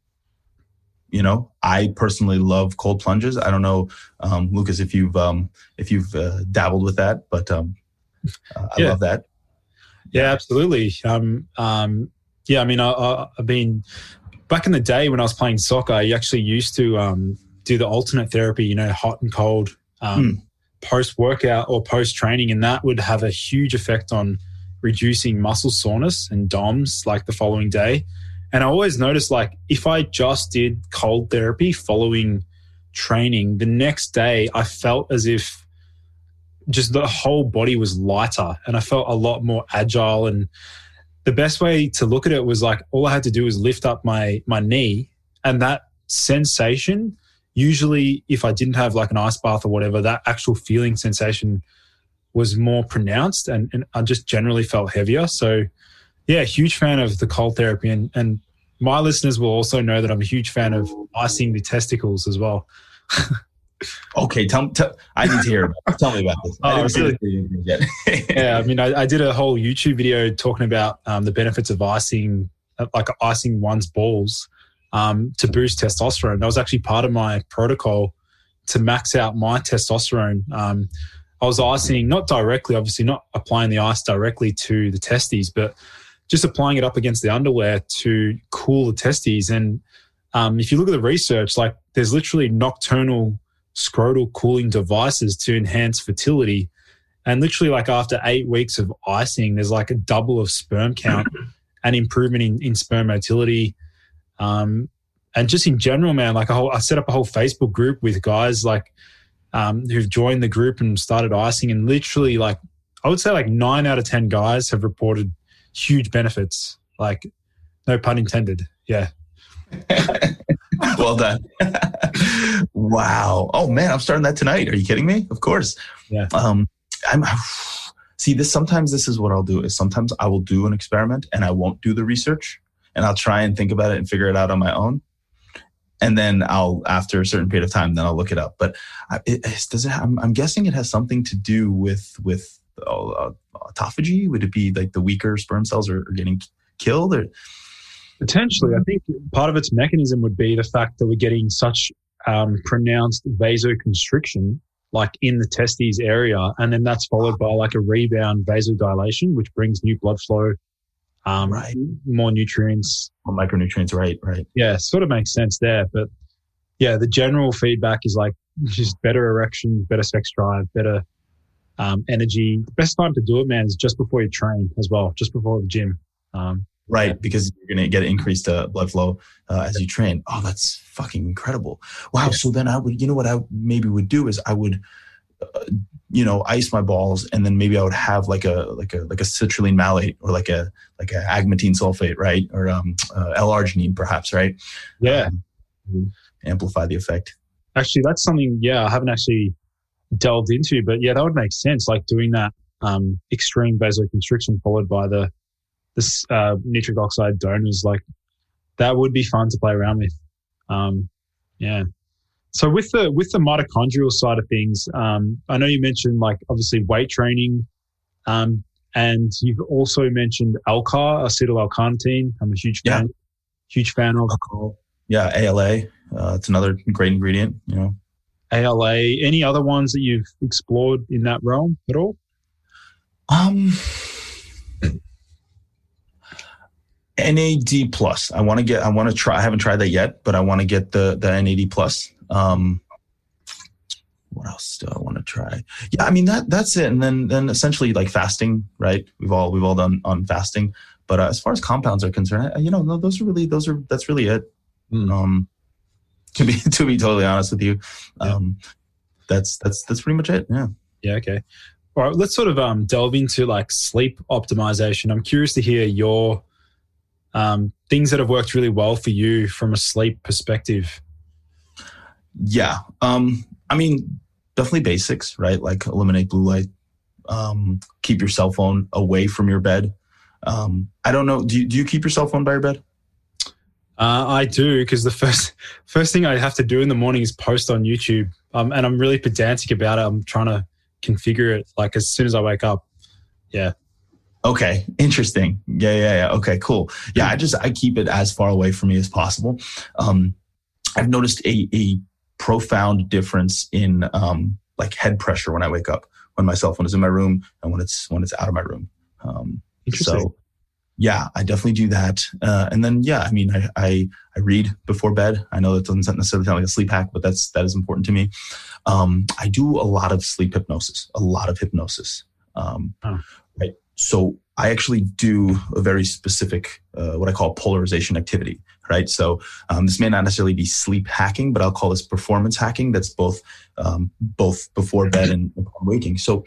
[SPEAKER 5] I personally love cold plunges. I don't know, Lucas, if you've dabbled with that, but I love that.
[SPEAKER 4] Yeah, absolutely. I mean, I've been back in the day when I was playing soccer. I actually used to do the alternate therapy, hot and cold post workout or post training, and that would have a huge effect on reducing muscle soreness and DOMS like the following day. And I always noticed, like, if I just did cold therapy following training, the next day I felt as if just the whole body was lighter, and I felt a lot more agile. And the best way to look at it was like, all I had to do was lift up my knee, and that sensation, usually if I didn't have like an ice bath or whatever, that actual feeling sensation was more pronounced, and I just generally felt heavier. So yeah, huge fan of the cold therapy. And my listeners will also know that I'm a huge fan of icing the testicles as well.
[SPEAKER 5] Okay, I need to hear. Tell me about this.
[SPEAKER 4] Yeah, I mean, I did a whole YouTube video talking about the benefits of icing one's balls to boost testosterone. That was actually part of my protocol to max out my testosterone. I was icing, not directly, obviously not applying the ice directly to the testes, but just applying it up against the underwear to cool the testes. And if you look at the research, like there's literally nocturnal scrotal cooling devices to enhance fertility. And literally like after 8 weeks of icing, there's like a double of sperm count and improvement in sperm motility. And just in general, man, like I set up a whole Facebook group with guys like who've joined the group and started icing, and literally like I would say like 9 out of 10 guys have reported huge benefits, like no pun intended. Yeah.
[SPEAKER 5] Well done. Wow. Oh man, I'm starting that tonight. Are you kidding me? Of course.
[SPEAKER 4] Yeah.
[SPEAKER 5] Sometimes this is what I'll do is sometimes I will do an experiment and I won't do the research, and I'll try and think about it and figure it out on my own. And then after a certain period of time, then I'll look it up. But I'm guessing it has something to do with autophagy. Would it be like the weaker sperm cells are getting killed? Or
[SPEAKER 4] Potentially. I think part of its mechanism would be the fact that we're getting such pronounced vasoconstriction, like in the testes area, and then that's followed by like a rebound vasodilation, which brings new blood flow, more nutrients.
[SPEAKER 5] More micronutrients, right.
[SPEAKER 4] Yeah, sort of makes sense there. But yeah, the general feedback is like just better erection, better sex drive, better energy. The best time to do it, man, is just before you train as well, just before the gym.
[SPEAKER 5] Right, because you're going to get increased blood flow as you train. Oh, that's fucking incredible. Wow. Yeah. So then I would, what I maybe would do is I would, ice my balls, and then maybe I would have like a citrulline malate or like a agmatine sulfate, right? Or L-arginine perhaps, right?
[SPEAKER 4] Yeah.
[SPEAKER 5] Amplify the effect.
[SPEAKER 4] Actually, that's something, I haven't actually delved into, but yeah, that would make sense. Like doing that extreme vasoconstriction followed by the nitric oxide donors, like that would be fun to play around with. So with the mitochondrial side of things, I know you mentioned like obviously weight training, and you've also mentioned ALCAR, acetyl-L-carnitine. I'm a huge fan of.
[SPEAKER 5] Alcohol. Yeah, ALA. It's another great ingredient.
[SPEAKER 4] ALA. Any other ones that you've explored in that realm at all?
[SPEAKER 5] NAD plus. I want to try. I haven't tried that yet, but I want to get the NAD plus. What else do I want to try? Yeah, I mean that's it. And then essentially like fasting, right? We've all done on fasting. But as far as compounds are concerned, that's really it. To be totally honest with you, that's pretty much it. Yeah.
[SPEAKER 4] Yeah. Okay. All right. Let's sort of delve into like sleep optimization. I'm curious to hear your things that have worked really well for you from a sleep perspective.
[SPEAKER 5] Yeah. I mean, definitely basics, right? Like eliminate blue light, keep your cell phone away from your bed. I don't know. Do you keep your cell phone by your bed?
[SPEAKER 4] I do, because the first thing I have to do in the morning is post on YouTube. And I'm really pedantic about it. I'm trying to configure it like as soon as I wake up. Yeah.
[SPEAKER 5] Okay. Interesting. Yeah. Okay, cool. Yeah. I keep it as far away from me as possible. I've noticed a profound difference in like head pressure when I wake up, when my cell phone is in my room and when it's out of my room.
[SPEAKER 4] Interesting.
[SPEAKER 5] So yeah, I definitely do that. And then, I mean, I read before bed. I know that doesn't necessarily sound like a sleep hack, but that is important to me. I do a lot of sleep hypnosis, right? So I actually do a very specific, what I call polarization activity, right? So this may not necessarily be sleep hacking, but I'll call this performance hacking. That's both before bed and upon waking. So,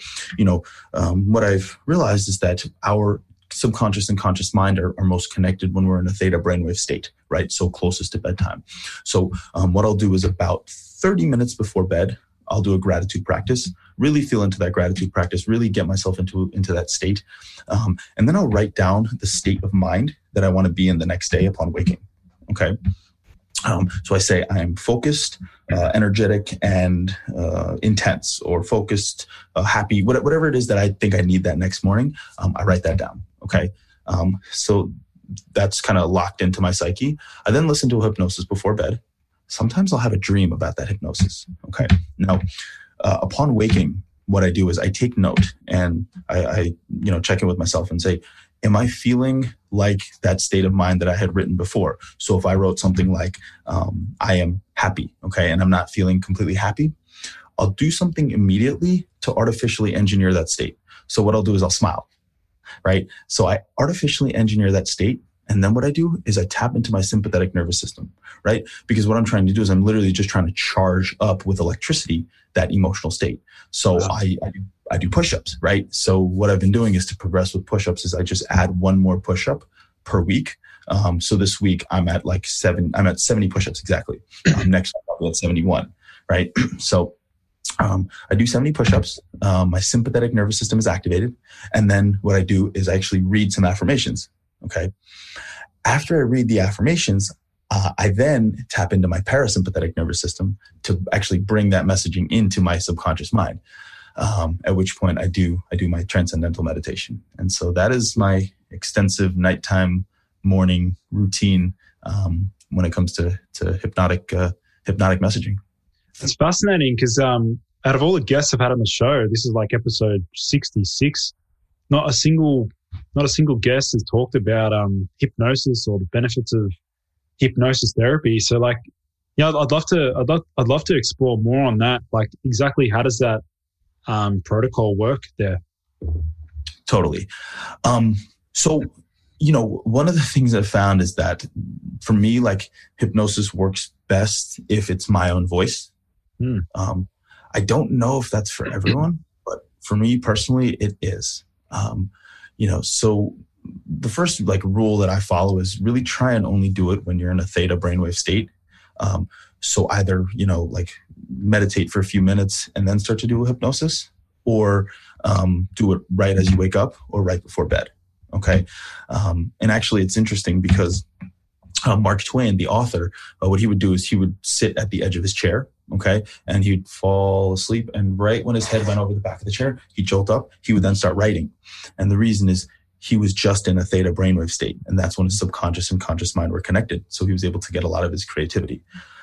[SPEAKER 5] what I've realized is that our subconscious and conscious mind are most connected when we're in a theta brainwave state, right? So closest to bedtime. So what I'll do is about 30 minutes before bed, I'll do a gratitude practice, really feel into that gratitude practice, really get myself into that state. And then I'll write down the state of mind that I want to be in the next day upon waking. Okay. So I say I am focused, energetic, and intense, or focused, happy, whatever it is that I think I need that next morning. I write that down. Okay. So that's kind of locked into my psyche. I then listen to a hypnosis before bed. Sometimes I'll have a dream about that hypnosis. Okay. Now, upon waking, what I do is I take note and I check in with myself and say, am I feeling like that state of mind that I had written before? So if I wrote something like, I am happy, okay, and I'm not feeling completely happy, I'll do something immediately to artificially engineer that state. So what I'll do is I'll smile, right? So I artificially engineer that state. And then what I do is I tap into my sympathetic nervous system, right? Because what I'm trying to do is I'm literally just trying to charge up with electricity that emotional state. So wow. I do push-ups, right? So what I've been doing is to progress with push-ups is I just add one more push-up per week. So this week I'm at 70 push-ups exactly. Next week I'll be at 71, right? So I do 70 push-ups. My sympathetic nervous system is activated. And then what I do is I actually read some affirmations, okay? After I read the affirmations, I then tap into my parasympathetic nervous system to actually bring that messaging into my subconscious mind. At which point I do my transcendental meditation. And so that is my extensive nighttime morning routine when it comes to hypnotic messaging.
[SPEAKER 4] It's fascinating because out of all the guests I've had on the show, this is like episode 66. Not a single guest has talked about hypnosis or the benefits of hypnosis therapy. So like, yeah, I'd love to explore more on that. Like, exactly how does that protocol work there?
[SPEAKER 5] Totally. So, one of the things I've found is that for me, like, hypnosis works best if it's my own voice. I don't know if that's for everyone, but for me personally, it is. So the first like rule that I follow is really try and only do it when you're in a theta brainwave state. So either, like meditate for a few minutes and then start to do a hypnosis, or do it right as you wake up or right before bed. Okay. And actually it's interesting because Mark Twain, the author, what he would do is he would sit at the edge of his chair. Okay. And he'd fall asleep. And right when his head went over the back of the chair, he'd jolt up. He would then start writing. And the reason is he was just in a theta brainwave state. And that's when his subconscious and conscious mind were connected. So he was able to get a lot of his creativity.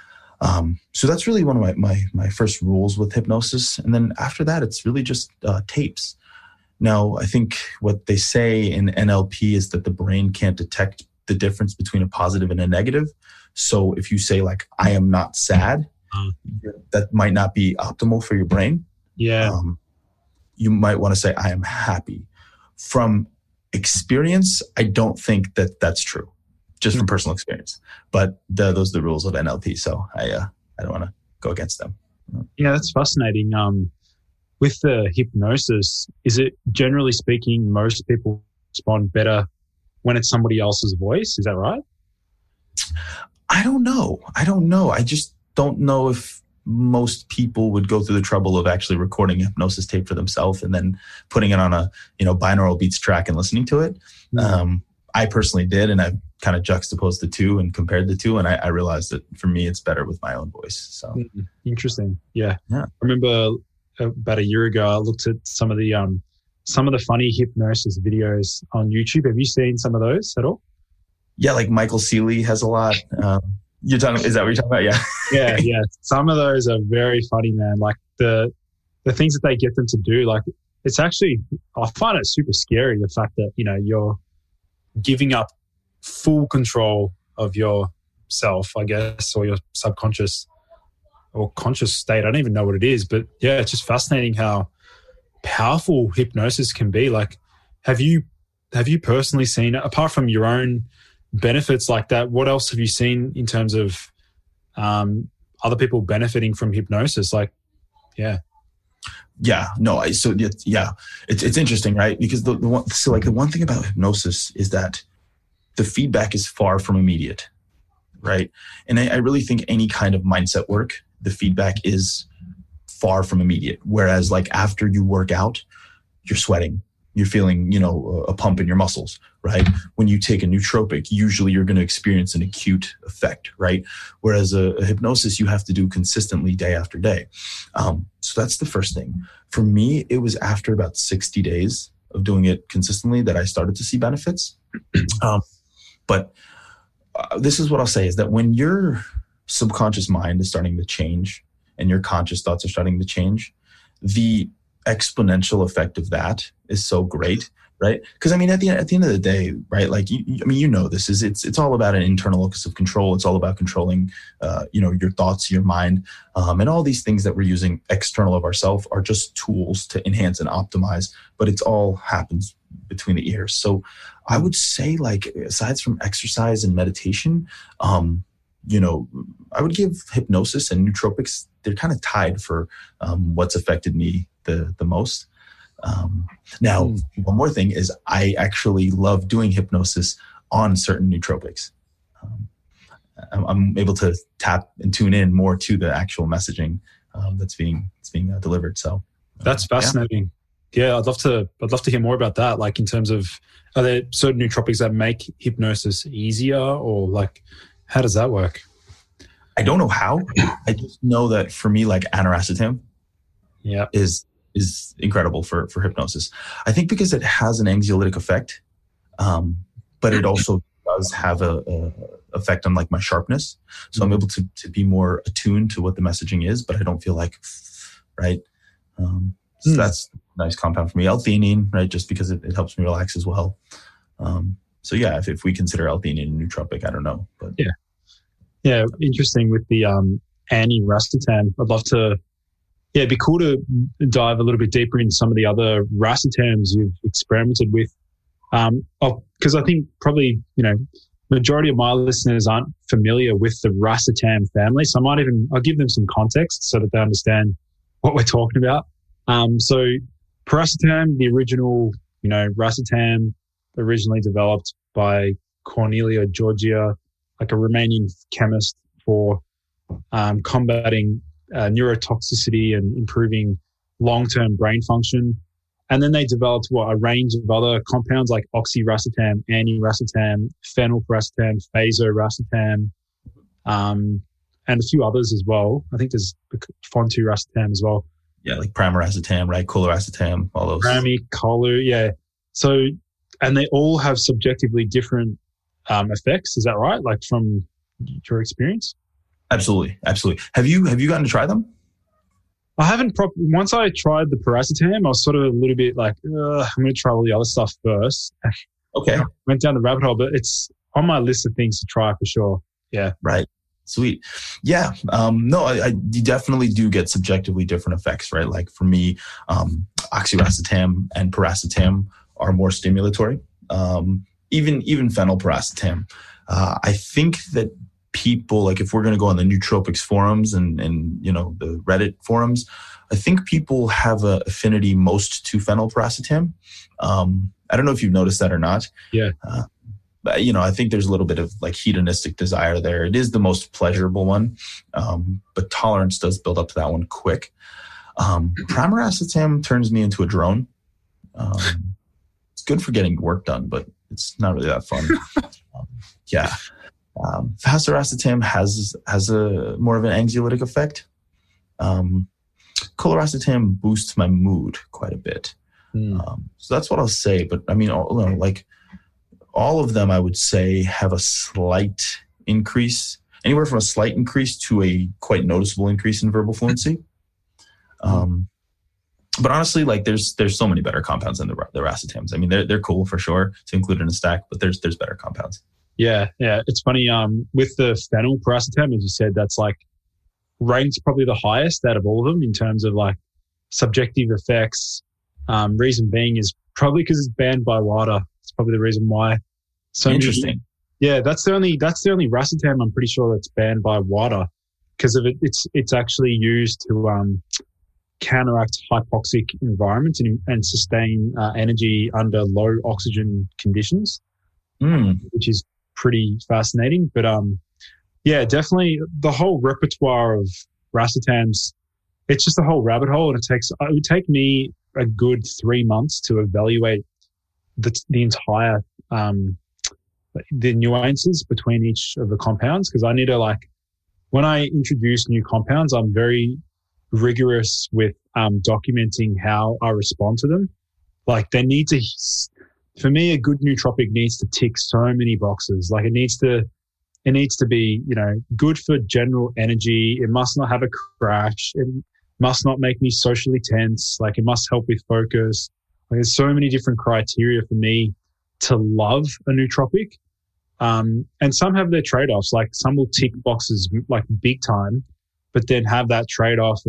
[SPEAKER 5] So that's really one of my first rules with hypnosis. And then after that, it's really just tapes. Now, I think what they say in NLP is that the brain can't detect the difference between a positive and a negative. So if you say like, I am not sad, that might not be optimal for your brain.
[SPEAKER 4] Yeah.
[SPEAKER 5] You might want to say, I am happy. From experience, I don't think that that's true, just from personal experience. But those are the rules of NLP. So I don't want to go against them.
[SPEAKER 4] Yeah, that's fascinating. With the hypnosis, is it generally speaking, most people respond better when it's somebody else's voice? Is that right?
[SPEAKER 5] I don't know. I just don't know if most people would go through the trouble of actually recording a hypnosis tape for themselves and then putting it on a binaural beats track and listening to it. I personally did, and I've kind of juxtaposed the two and compared the two, and I realized that for me it's better with my own voice. So
[SPEAKER 4] interesting. Yeah. I remember about a year ago I looked at some of the funny hypnosis videos on YouTube. Have you seen some of those at all?
[SPEAKER 5] Yeah, like Michael Seeley has a lot. Is that what you're talking about? Yeah.
[SPEAKER 4] Yeah. Some of those are very funny, man. Like the things that they get them to do, like it's actually, I find it super scary, the fact that, you're giving up full control of yourself, I guess, or your subconscious or conscious state. I don't even know what it is, but yeah, it's just fascinating how powerful hypnosis can be. Like, have you personally seen, apart from your own benefits like that, what else have you seen in terms of other people benefiting from hypnosis? Like, it's interesting, right? Because the one thing about hypnosis is that the feedback is far from immediate, right? And I really think any kind of mindset work, the feedback is far from immediate. Whereas like after you work out, you're sweating, you're feeling, a pump in your muscles, right? When you take a nootropic, usually you're going to experience an acute effect, right? Whereas a hypnosis, you have to do consistently day after day. So that's the first thing. For me, it was after about 60 days of doing it consistently that I started to see benefits. But this is what I'll say is that when your subconscious mind is starting to change and your conscious thoughts are starting to change, the exponential effect of that is so great, right? Because I mean, at the end of the day, right? Like this is it's all about an internal locus of control. It's all about controlling, your thoughts, your mind, and all these things that we're using external of ourselves are just tools to enhance and optimize. But it's all happens between the ears. So I would say, like, aside from exercise and meditation, I would give hypnosis and nootropics. They're kind of tied for what's affected me the most. Now, one more thing is I actually love doing hypnosis on certain nootropics. I'm able to tap and tune in more to the actual messaging that's being delivered. So that's fascinating. Yeah, I'd love to hear more about that. Like, in terms of, are there certain nootropics that make hypnosis easier, or like, how does that work?
[SPEAKER 5] I don't know how. I just know that for me, like aniracetam, is incredible for hypnosis. I think because it has an anxiolytic effect, but it also does have a effect on like my sharpness. So I'm able to be more attuned to what the messaging is, but I don't feel like, right? So that's a nice compound for me. L-theanine, right? Just because it helps me relax as well. So yeah, if we consider L-theanine a nootropic, I don't know, but
[SPEAKER 4] yeah, interesting with the anti-racetam. I'd love to. Yeah, it'd be cool to dive a little bit deeper into some of the other racetams you've experimented with. Because I think probably, majority of my listeners aren't familiar with the racetam family. So I'll give them some context so that they understand what we're talking about. So piracetam, the original, racetam, originally developed by Cornelia Georgia, like a Romanian chemist for combating neurotoxicity and improving long-term brain function. And then they developed a range of other compounds like oxiracetam, aniracetam, phenylpiracetam, phaziracetam, and a few others as well. I think there's fontiracetam as well.
[SPEAKER 5] Yeah, like primiracetam, right? Coliracetam, all those.
[SPEAKER 4] Colu, yeah. So, and they all have subjectively different effects. Is that right? Like from your experience?
[SPEAKER 5] Absolutely. Have you gotten to try them?
[SPEAKER 4] I haven't once I tried the piracetam, I was sort of a little bit like, I'm going to try all the other stuff first.
[SPEAKER 5] Okay.
[SPEAKER 4] Went down the rabbit hole, but it's on my list of things to try for sure. Yeah.
[SPEAKER 5] Right. Sweet. Yeah. You definitely do get subjectively different effects, right? Like for me, oxiracetam and piracetam are more stimulatory. Even phenylpiracetam. I think that people, like if we're going to go on the nootropics forums and the Reddit forums, I think people have an affinity most to phenylpiracetam. I don't know if you've noticed that or not.
[SPEAKER 4] Yeah.
[SPEAKER 5] But, I think there's a little bit of like hedonistic desire there. It is the most pleasurable one, but tolerance does build up to that one quick. Primiracetam turns me into a drone. It's good for getting work done, but it's not really that fun. Yeah. Phaziracetam has a more of an anxiolytic effect. Coliracetam boosts my mood quite a bit. So that's what I'll say. But I mean, all of them, I would say, have a slight increase, anywhere from a slight increase to a quite noticeable increase in verbal fluency. But honestly, like there's so many better compounds than the racetams. I mean, they're cool for sure to include in a stack, but there's better compounds. Yeah.
[SPEAKER 4] It's funny. With the phenylpiracetam, as you said, that's like ranks probably the highest out of all of them in terms of like subjective effects. Reason being is probably because it's banned by WADA. It's probably the reason why. So
[SPEAKER 5] interesting.
[SPEAKER 4] Yeah, that's the only racetam I'm pretty sure that's banned by WADA because of it. It's actually used to counteract hypoxic environments and sustain energy under low oxygen conditions, which is pretty fascinating. But yeah, definitely the whole repertoire of racetams, it's just a whole rabbit hole, and it would take me a good 3 months to evaluate the entire the nuances between each of the compounds, because I need to when I introduce new compounds, I'm very rigorous with documenting how I respond to them. Like they need to, for me, a good nootropic needs to tick so many boxes. Like it needs to be, good for general energy. It must not have a crash. It must not make me socially tense. Like it must help with focus. Like there's so many different criteria for me to love a nootropic. And some have their trade-offs. Like some will tick boxes like big time, but then have that trade-off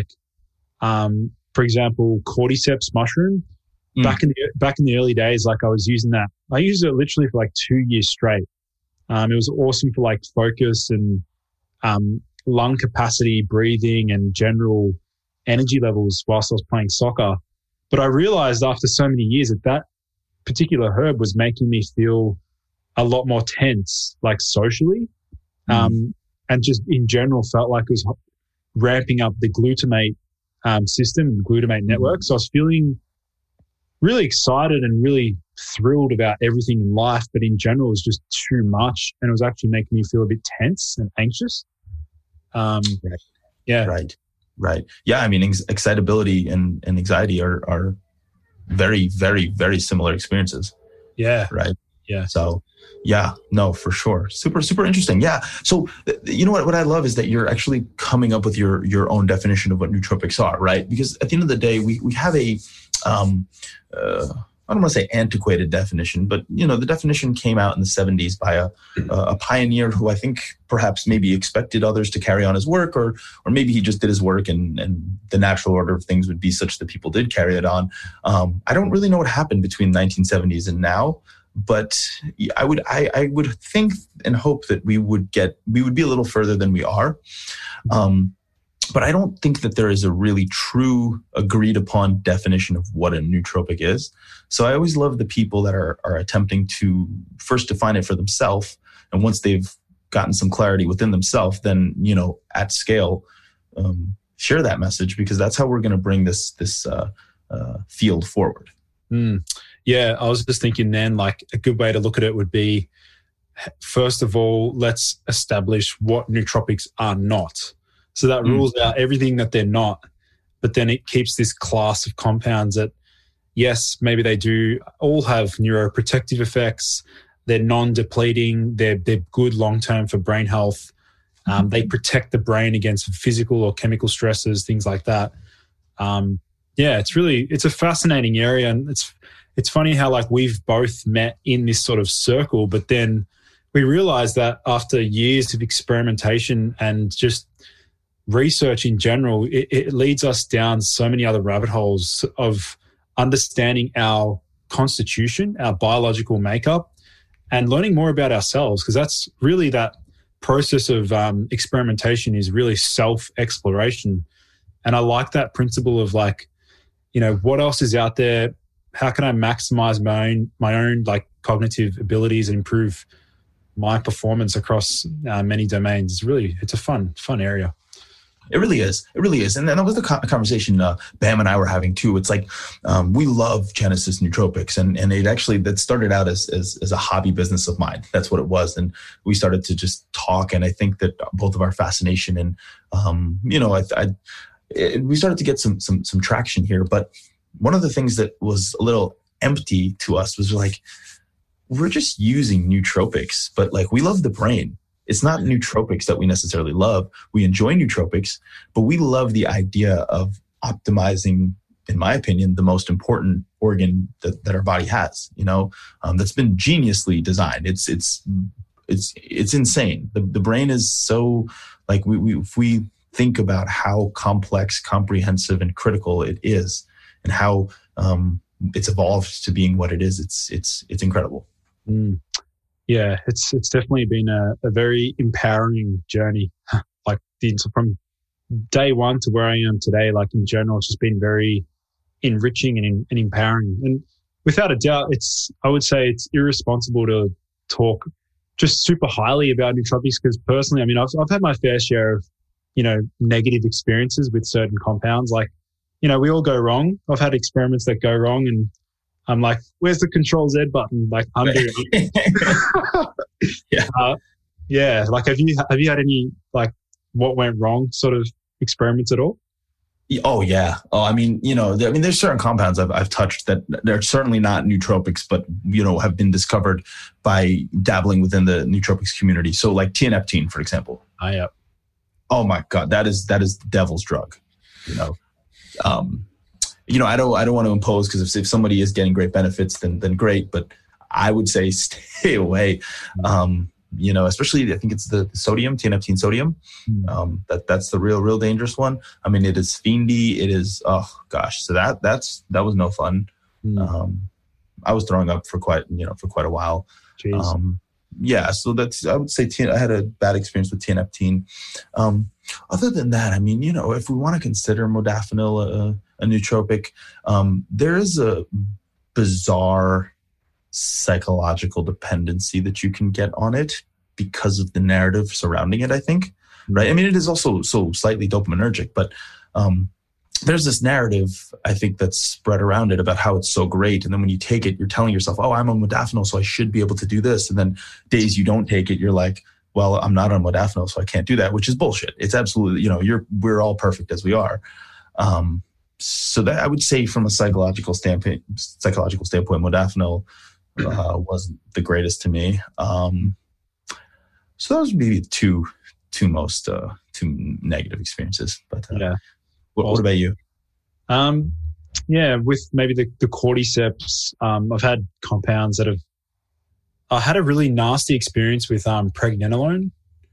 [SPEAKER 4] of for example, cordyceps mushroom. Back in the early days, I was using that. I used it literally for 2 years straight. It was awesome for focus and lung capacity, breathing, and general energy levels whilst I was playing soccer. But I realized after so many years that particular herb was making me feel a lot more tense, socially, and just in general felt like it was ramping up the glutamate system, glutamate network. So I was feeling really excited and really thrilled about everything in life, but in general, it was just too much, and it was actually making me feel a bit tense and anxious.
[SPEAKER 5] Right.
[SPEAKER 4] Yeah.
[SPEAKER 5] Right. Yeah. I mean, excitability and anxiety are very, very, very similar experiences.
[SPEAKER 4] Yeah.
[SPEAKER 5] Right.
[SPEAKER 4] Yeah.
[SPEAKER 5] So yeah, no, for sure. Super, super interesting. Yeah. So you know what I love is that you're actually coming up with your own definition of what nootropics are, right? Because at the end of the day, we have a, I don't want to say antiquated definition, but the definition came out in the 70s by a pioneer who I think perhaps maybe expected others to carry on his work, or maybe he just did his work and the natural order of things would be such that people did carry it on. I don't really know what happened between the 1970s and now, but I would think and hope that we would be a little further than we are. But I don't think that there is a really true agreed upon definition of what a nootropic is. So I always love the people that are attempting to first define it for themselves. And once they've gotten some clarity within themselves, then, at scale, share that message, because that's how we're going to bring this field forward.
[SPEAKER 4] Yeah, I was just thinking then, like, a good way to look at it would be, first of all, let's establish what nootropics are not. So that rules out everything that they're not, but then it keeps this class of compounds that, yes, maybe they do all have neuroprotective effects. They're non-depleting. They're good long-term for brain health. They protect the brain against physical or chemical stresses, things like that. It's a fascinating area, and it's funny how, like, we've both met in this sort of circle, but then we realized that after years of experimentation and just research in general, it leads us down so many other rabbit holes of understanding our constitution, our biological makeup, and learning more about ourselves, because that's really that process of experimentation is really self-exploration. And I like that principle of, like, what else is out there? How can I maximize my own like cognitive abilities and improve my performance across many domains? It's a fun area.
[SPEAKER 5] It really is. It really is. And that was the conversation Bam and I were having too. It's like, we love Genesis Nootropics, and it actually, that started out as a hobby business of mine. That's what it was. And we started to just talk. And I think that both of our fascination and, we started to get some traction here. But one of the things that was a little empty to us was, like, we're just using nootropics, but, like, we love the brain. It's not nootropics that we necessarily love. We enjoy nootropics, but we love the idea of optimizing, in my opinion, the most important organ that our body has, that's been geniusly designed. It's insane. The brain is so, like, if we think about how complex, comprehensive, and critical it is, and how it's evolved to being what it is, it's incredible.
[SPEAKER 4] Yeah, it's definitely been a very empowering journey. Like, from day one to where I am today, like, in general, it's just been very enriching and empowering. And without a doubt, I would say it's irresponsible to talk just super highly about nootropics, because personally, I mean, I've had my fair share of, negative experiences with certain compounds. Like, we all go wrong. I've had experiments that go wrong, and I'm like, where's the Control Z button? Like, undo it. Yeah. Like, have you had any, like, what went wrong sort of experiments at all?
[SPEAKER 5] Oh yeah. Oh, I mean, there's certain compounds I've touched that they're certainly not nootropics, but have been discovered by dabbling within the nootropics community. So, like, tianeptine, for example.
[SPEAKER 4] Yeah.
[SPEAKER 5] Oh my God, that is the devil's drug. I don't want to impose, because if somebody is getting great benefits, then great. But I would say stay away. Especially, I think it's the sodium, tianeptine sodium. That's the real dangerous one. I mean, it is fiendy. It is, oh gosh. So that was no fun. I was throwing up for quite a while. Yeah, so I would say I had a bad experience with tianeptine. Other than that, I mean, if we want to consider modafinil a nootropic, there is a bizarre psychological dependency that you can get on it because of the narrative surrounding it, I think. Right? I mean, it is also so slightly dopaminergic, but there's this narrative, I think, that's spread around it about how it's so great. And then when you take it, you're telling yourself, oh, I'm on modafinil, so I should be able to do this. And then days you don't take it, you're like, well, I'm not on modafinil, so I can't do that, which is bullshit. It's absolutely, we're all perfect as we are. So that, I would say, from a psychological standpoint, modafinil wasn't the greatest to me. So those would be two most two negative experiences. But what about you?
[SPEAKER 4] With maybe the cordyceps, I've had compounds that I had a really nasty experience with pregnenolone,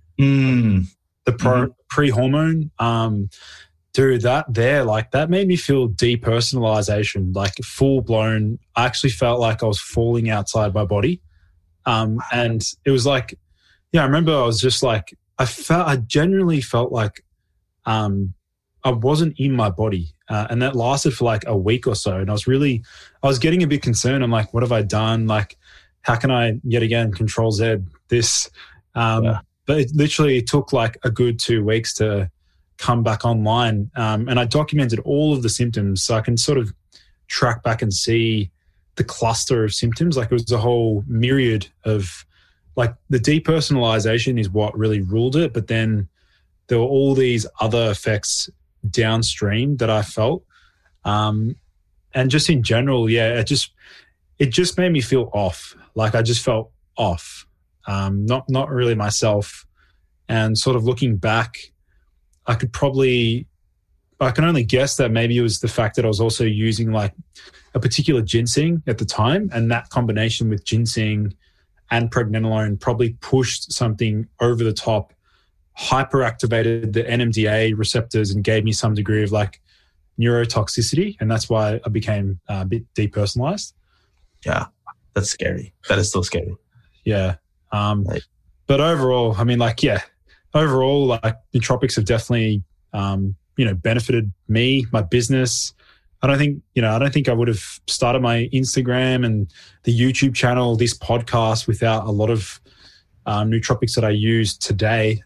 [SPEAKER 4] the pre-hormone. Dude, that made me feel depersonalization, like full blown. I actually felt like I was falling outside my body. And it was like, I remember I was just like, I genuinely felt like I wasn't in my body. And that lasted for like a week or so. And I was getting a bit concerned. I'm like, what have I done? Like, how can I yet again Control Z this? But it took like a good 2 weeks to come back online. And I documented all of the symptoms so I can sort of track back and see the cluster of symptoms. Like it was a whole myriad of, like, the depersonalization is what really ruled it. But then there were all these other effects downstream that I felt. And just in general, it just made me feel off. Like I just felt off, not really myself. And sort of looking back, I can only guess that maybe it was the fact that I was also using like a particular ginseng at the time. And that combination with ginseng and pregnenolone probably pushed something over the top, hyperactivated the NMDA receptors and gave me some degree of like neurotoxicity. And that's why I became a bit depersonalized. Yeah.
[SPEAKER 5] That's scary. That is still scary.
[SPEAKER 4] Yeah. But overall, I mean, like, nootropics have definitely, benefited me, my business. I don't think I would have started my Instagram and the YouTube channel, this podcast, without a lot of nootropics that I use today.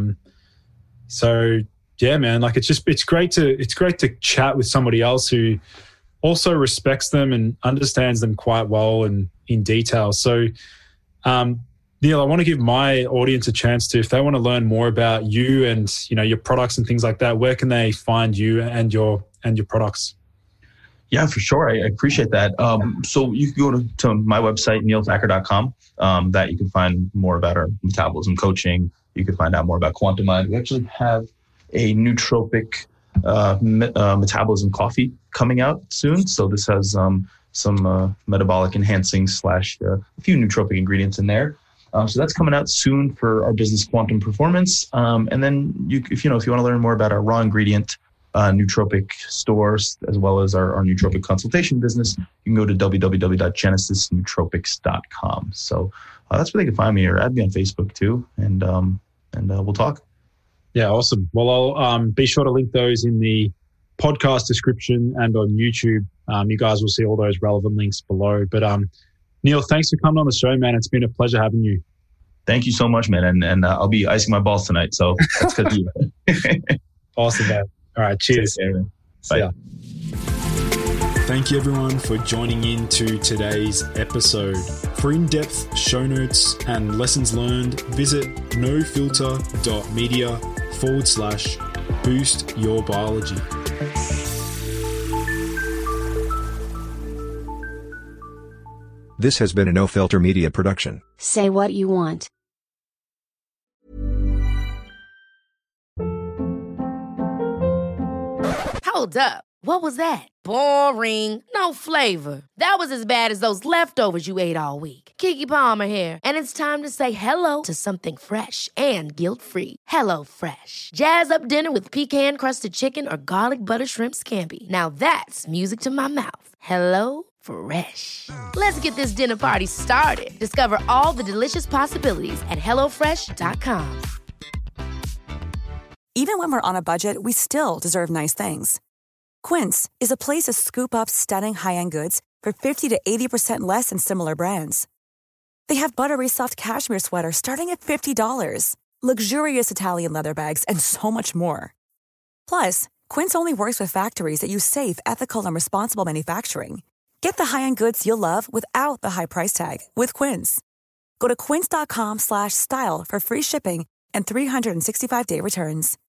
[SPEAKER 4] So yeah, man, like it's great to chat with somebody else who also respects them and understands them quite well and in detail. So, Neil, I want to give my audience a chance to, if they want to learn more about you and, your products and things like that, where can they find you and your products?
[SPEAKER 5] Yeah, for sure. I appreciate that. So you can go to my website, neilthacker.com, that you can find more about our metabolism coaching. You can find out more about Quantum Mind. We actually have a nootropic metabolism coffee coming out soon. So this has some metabolic enhancing / a few nootropic ingredients in there. So that's coming out soon for our business, Quantum Performance. And then if you want to learn more about our raw ingredient nootropic stores, as well as our nootropic consultation business, you can go to www.genesisnootropics.com. So that's where they can find me, or add me on Facebook too. And we'll talk.
[SPEAKER 4] Yeah, awesome. Well, I'll be sure to link those in the podcast description and on YouTube. You guys will see all those relevant links below. But Neil, thanks for coming on the show, man. It's been a pleasure having you.
[SPEAKER 5] Thank you so much, man. And I'll be icing my balls tonight. So that's good to you.
[SPEAKER 4] Awesome, man. All right, cheers.
[SPEAKER 5] Bye.
[SPEAKER 4] Thank you, everyone, for joining in to today's episode. For in-depth show notes and lessons learned, visit nofilter.media/boost your biology.
[SPEAKER 6] This has been a No Filter Media production.
[SPEAKER 7] Say what you want.
[SPEAKER 2] Hold up. What was that? Boring. No flavor. That was as bad as those leftovers you ate all week. Keke Palmer here, and it's time to say hello to something fresh and guilt-free. Hello Fresh. Jazz up dinner with pecan-crusted chicken or garlic butter shrimp scampi. Now that's music to my mouth. Hello Fresh. Let's get this dinner party started. Discover all the delicious possibilities at HelloFresh.com.
[SPEAKER 8] Even when we're on a budget, we still deserve nice things. Quince is a place to scoop up stunning high-end goods for 50 to 80% less than similar brands. They have buttery soft cashmere sweaters starting at $50, luxurious Italian leather bags, and so much more. Plus, Quince only works with factories that use safe, ethical, and responsible manufacturing. Get the high-end goods you'll love without the high price tag with Quince. Go to quince.com/style for free shipping and 365-day returns.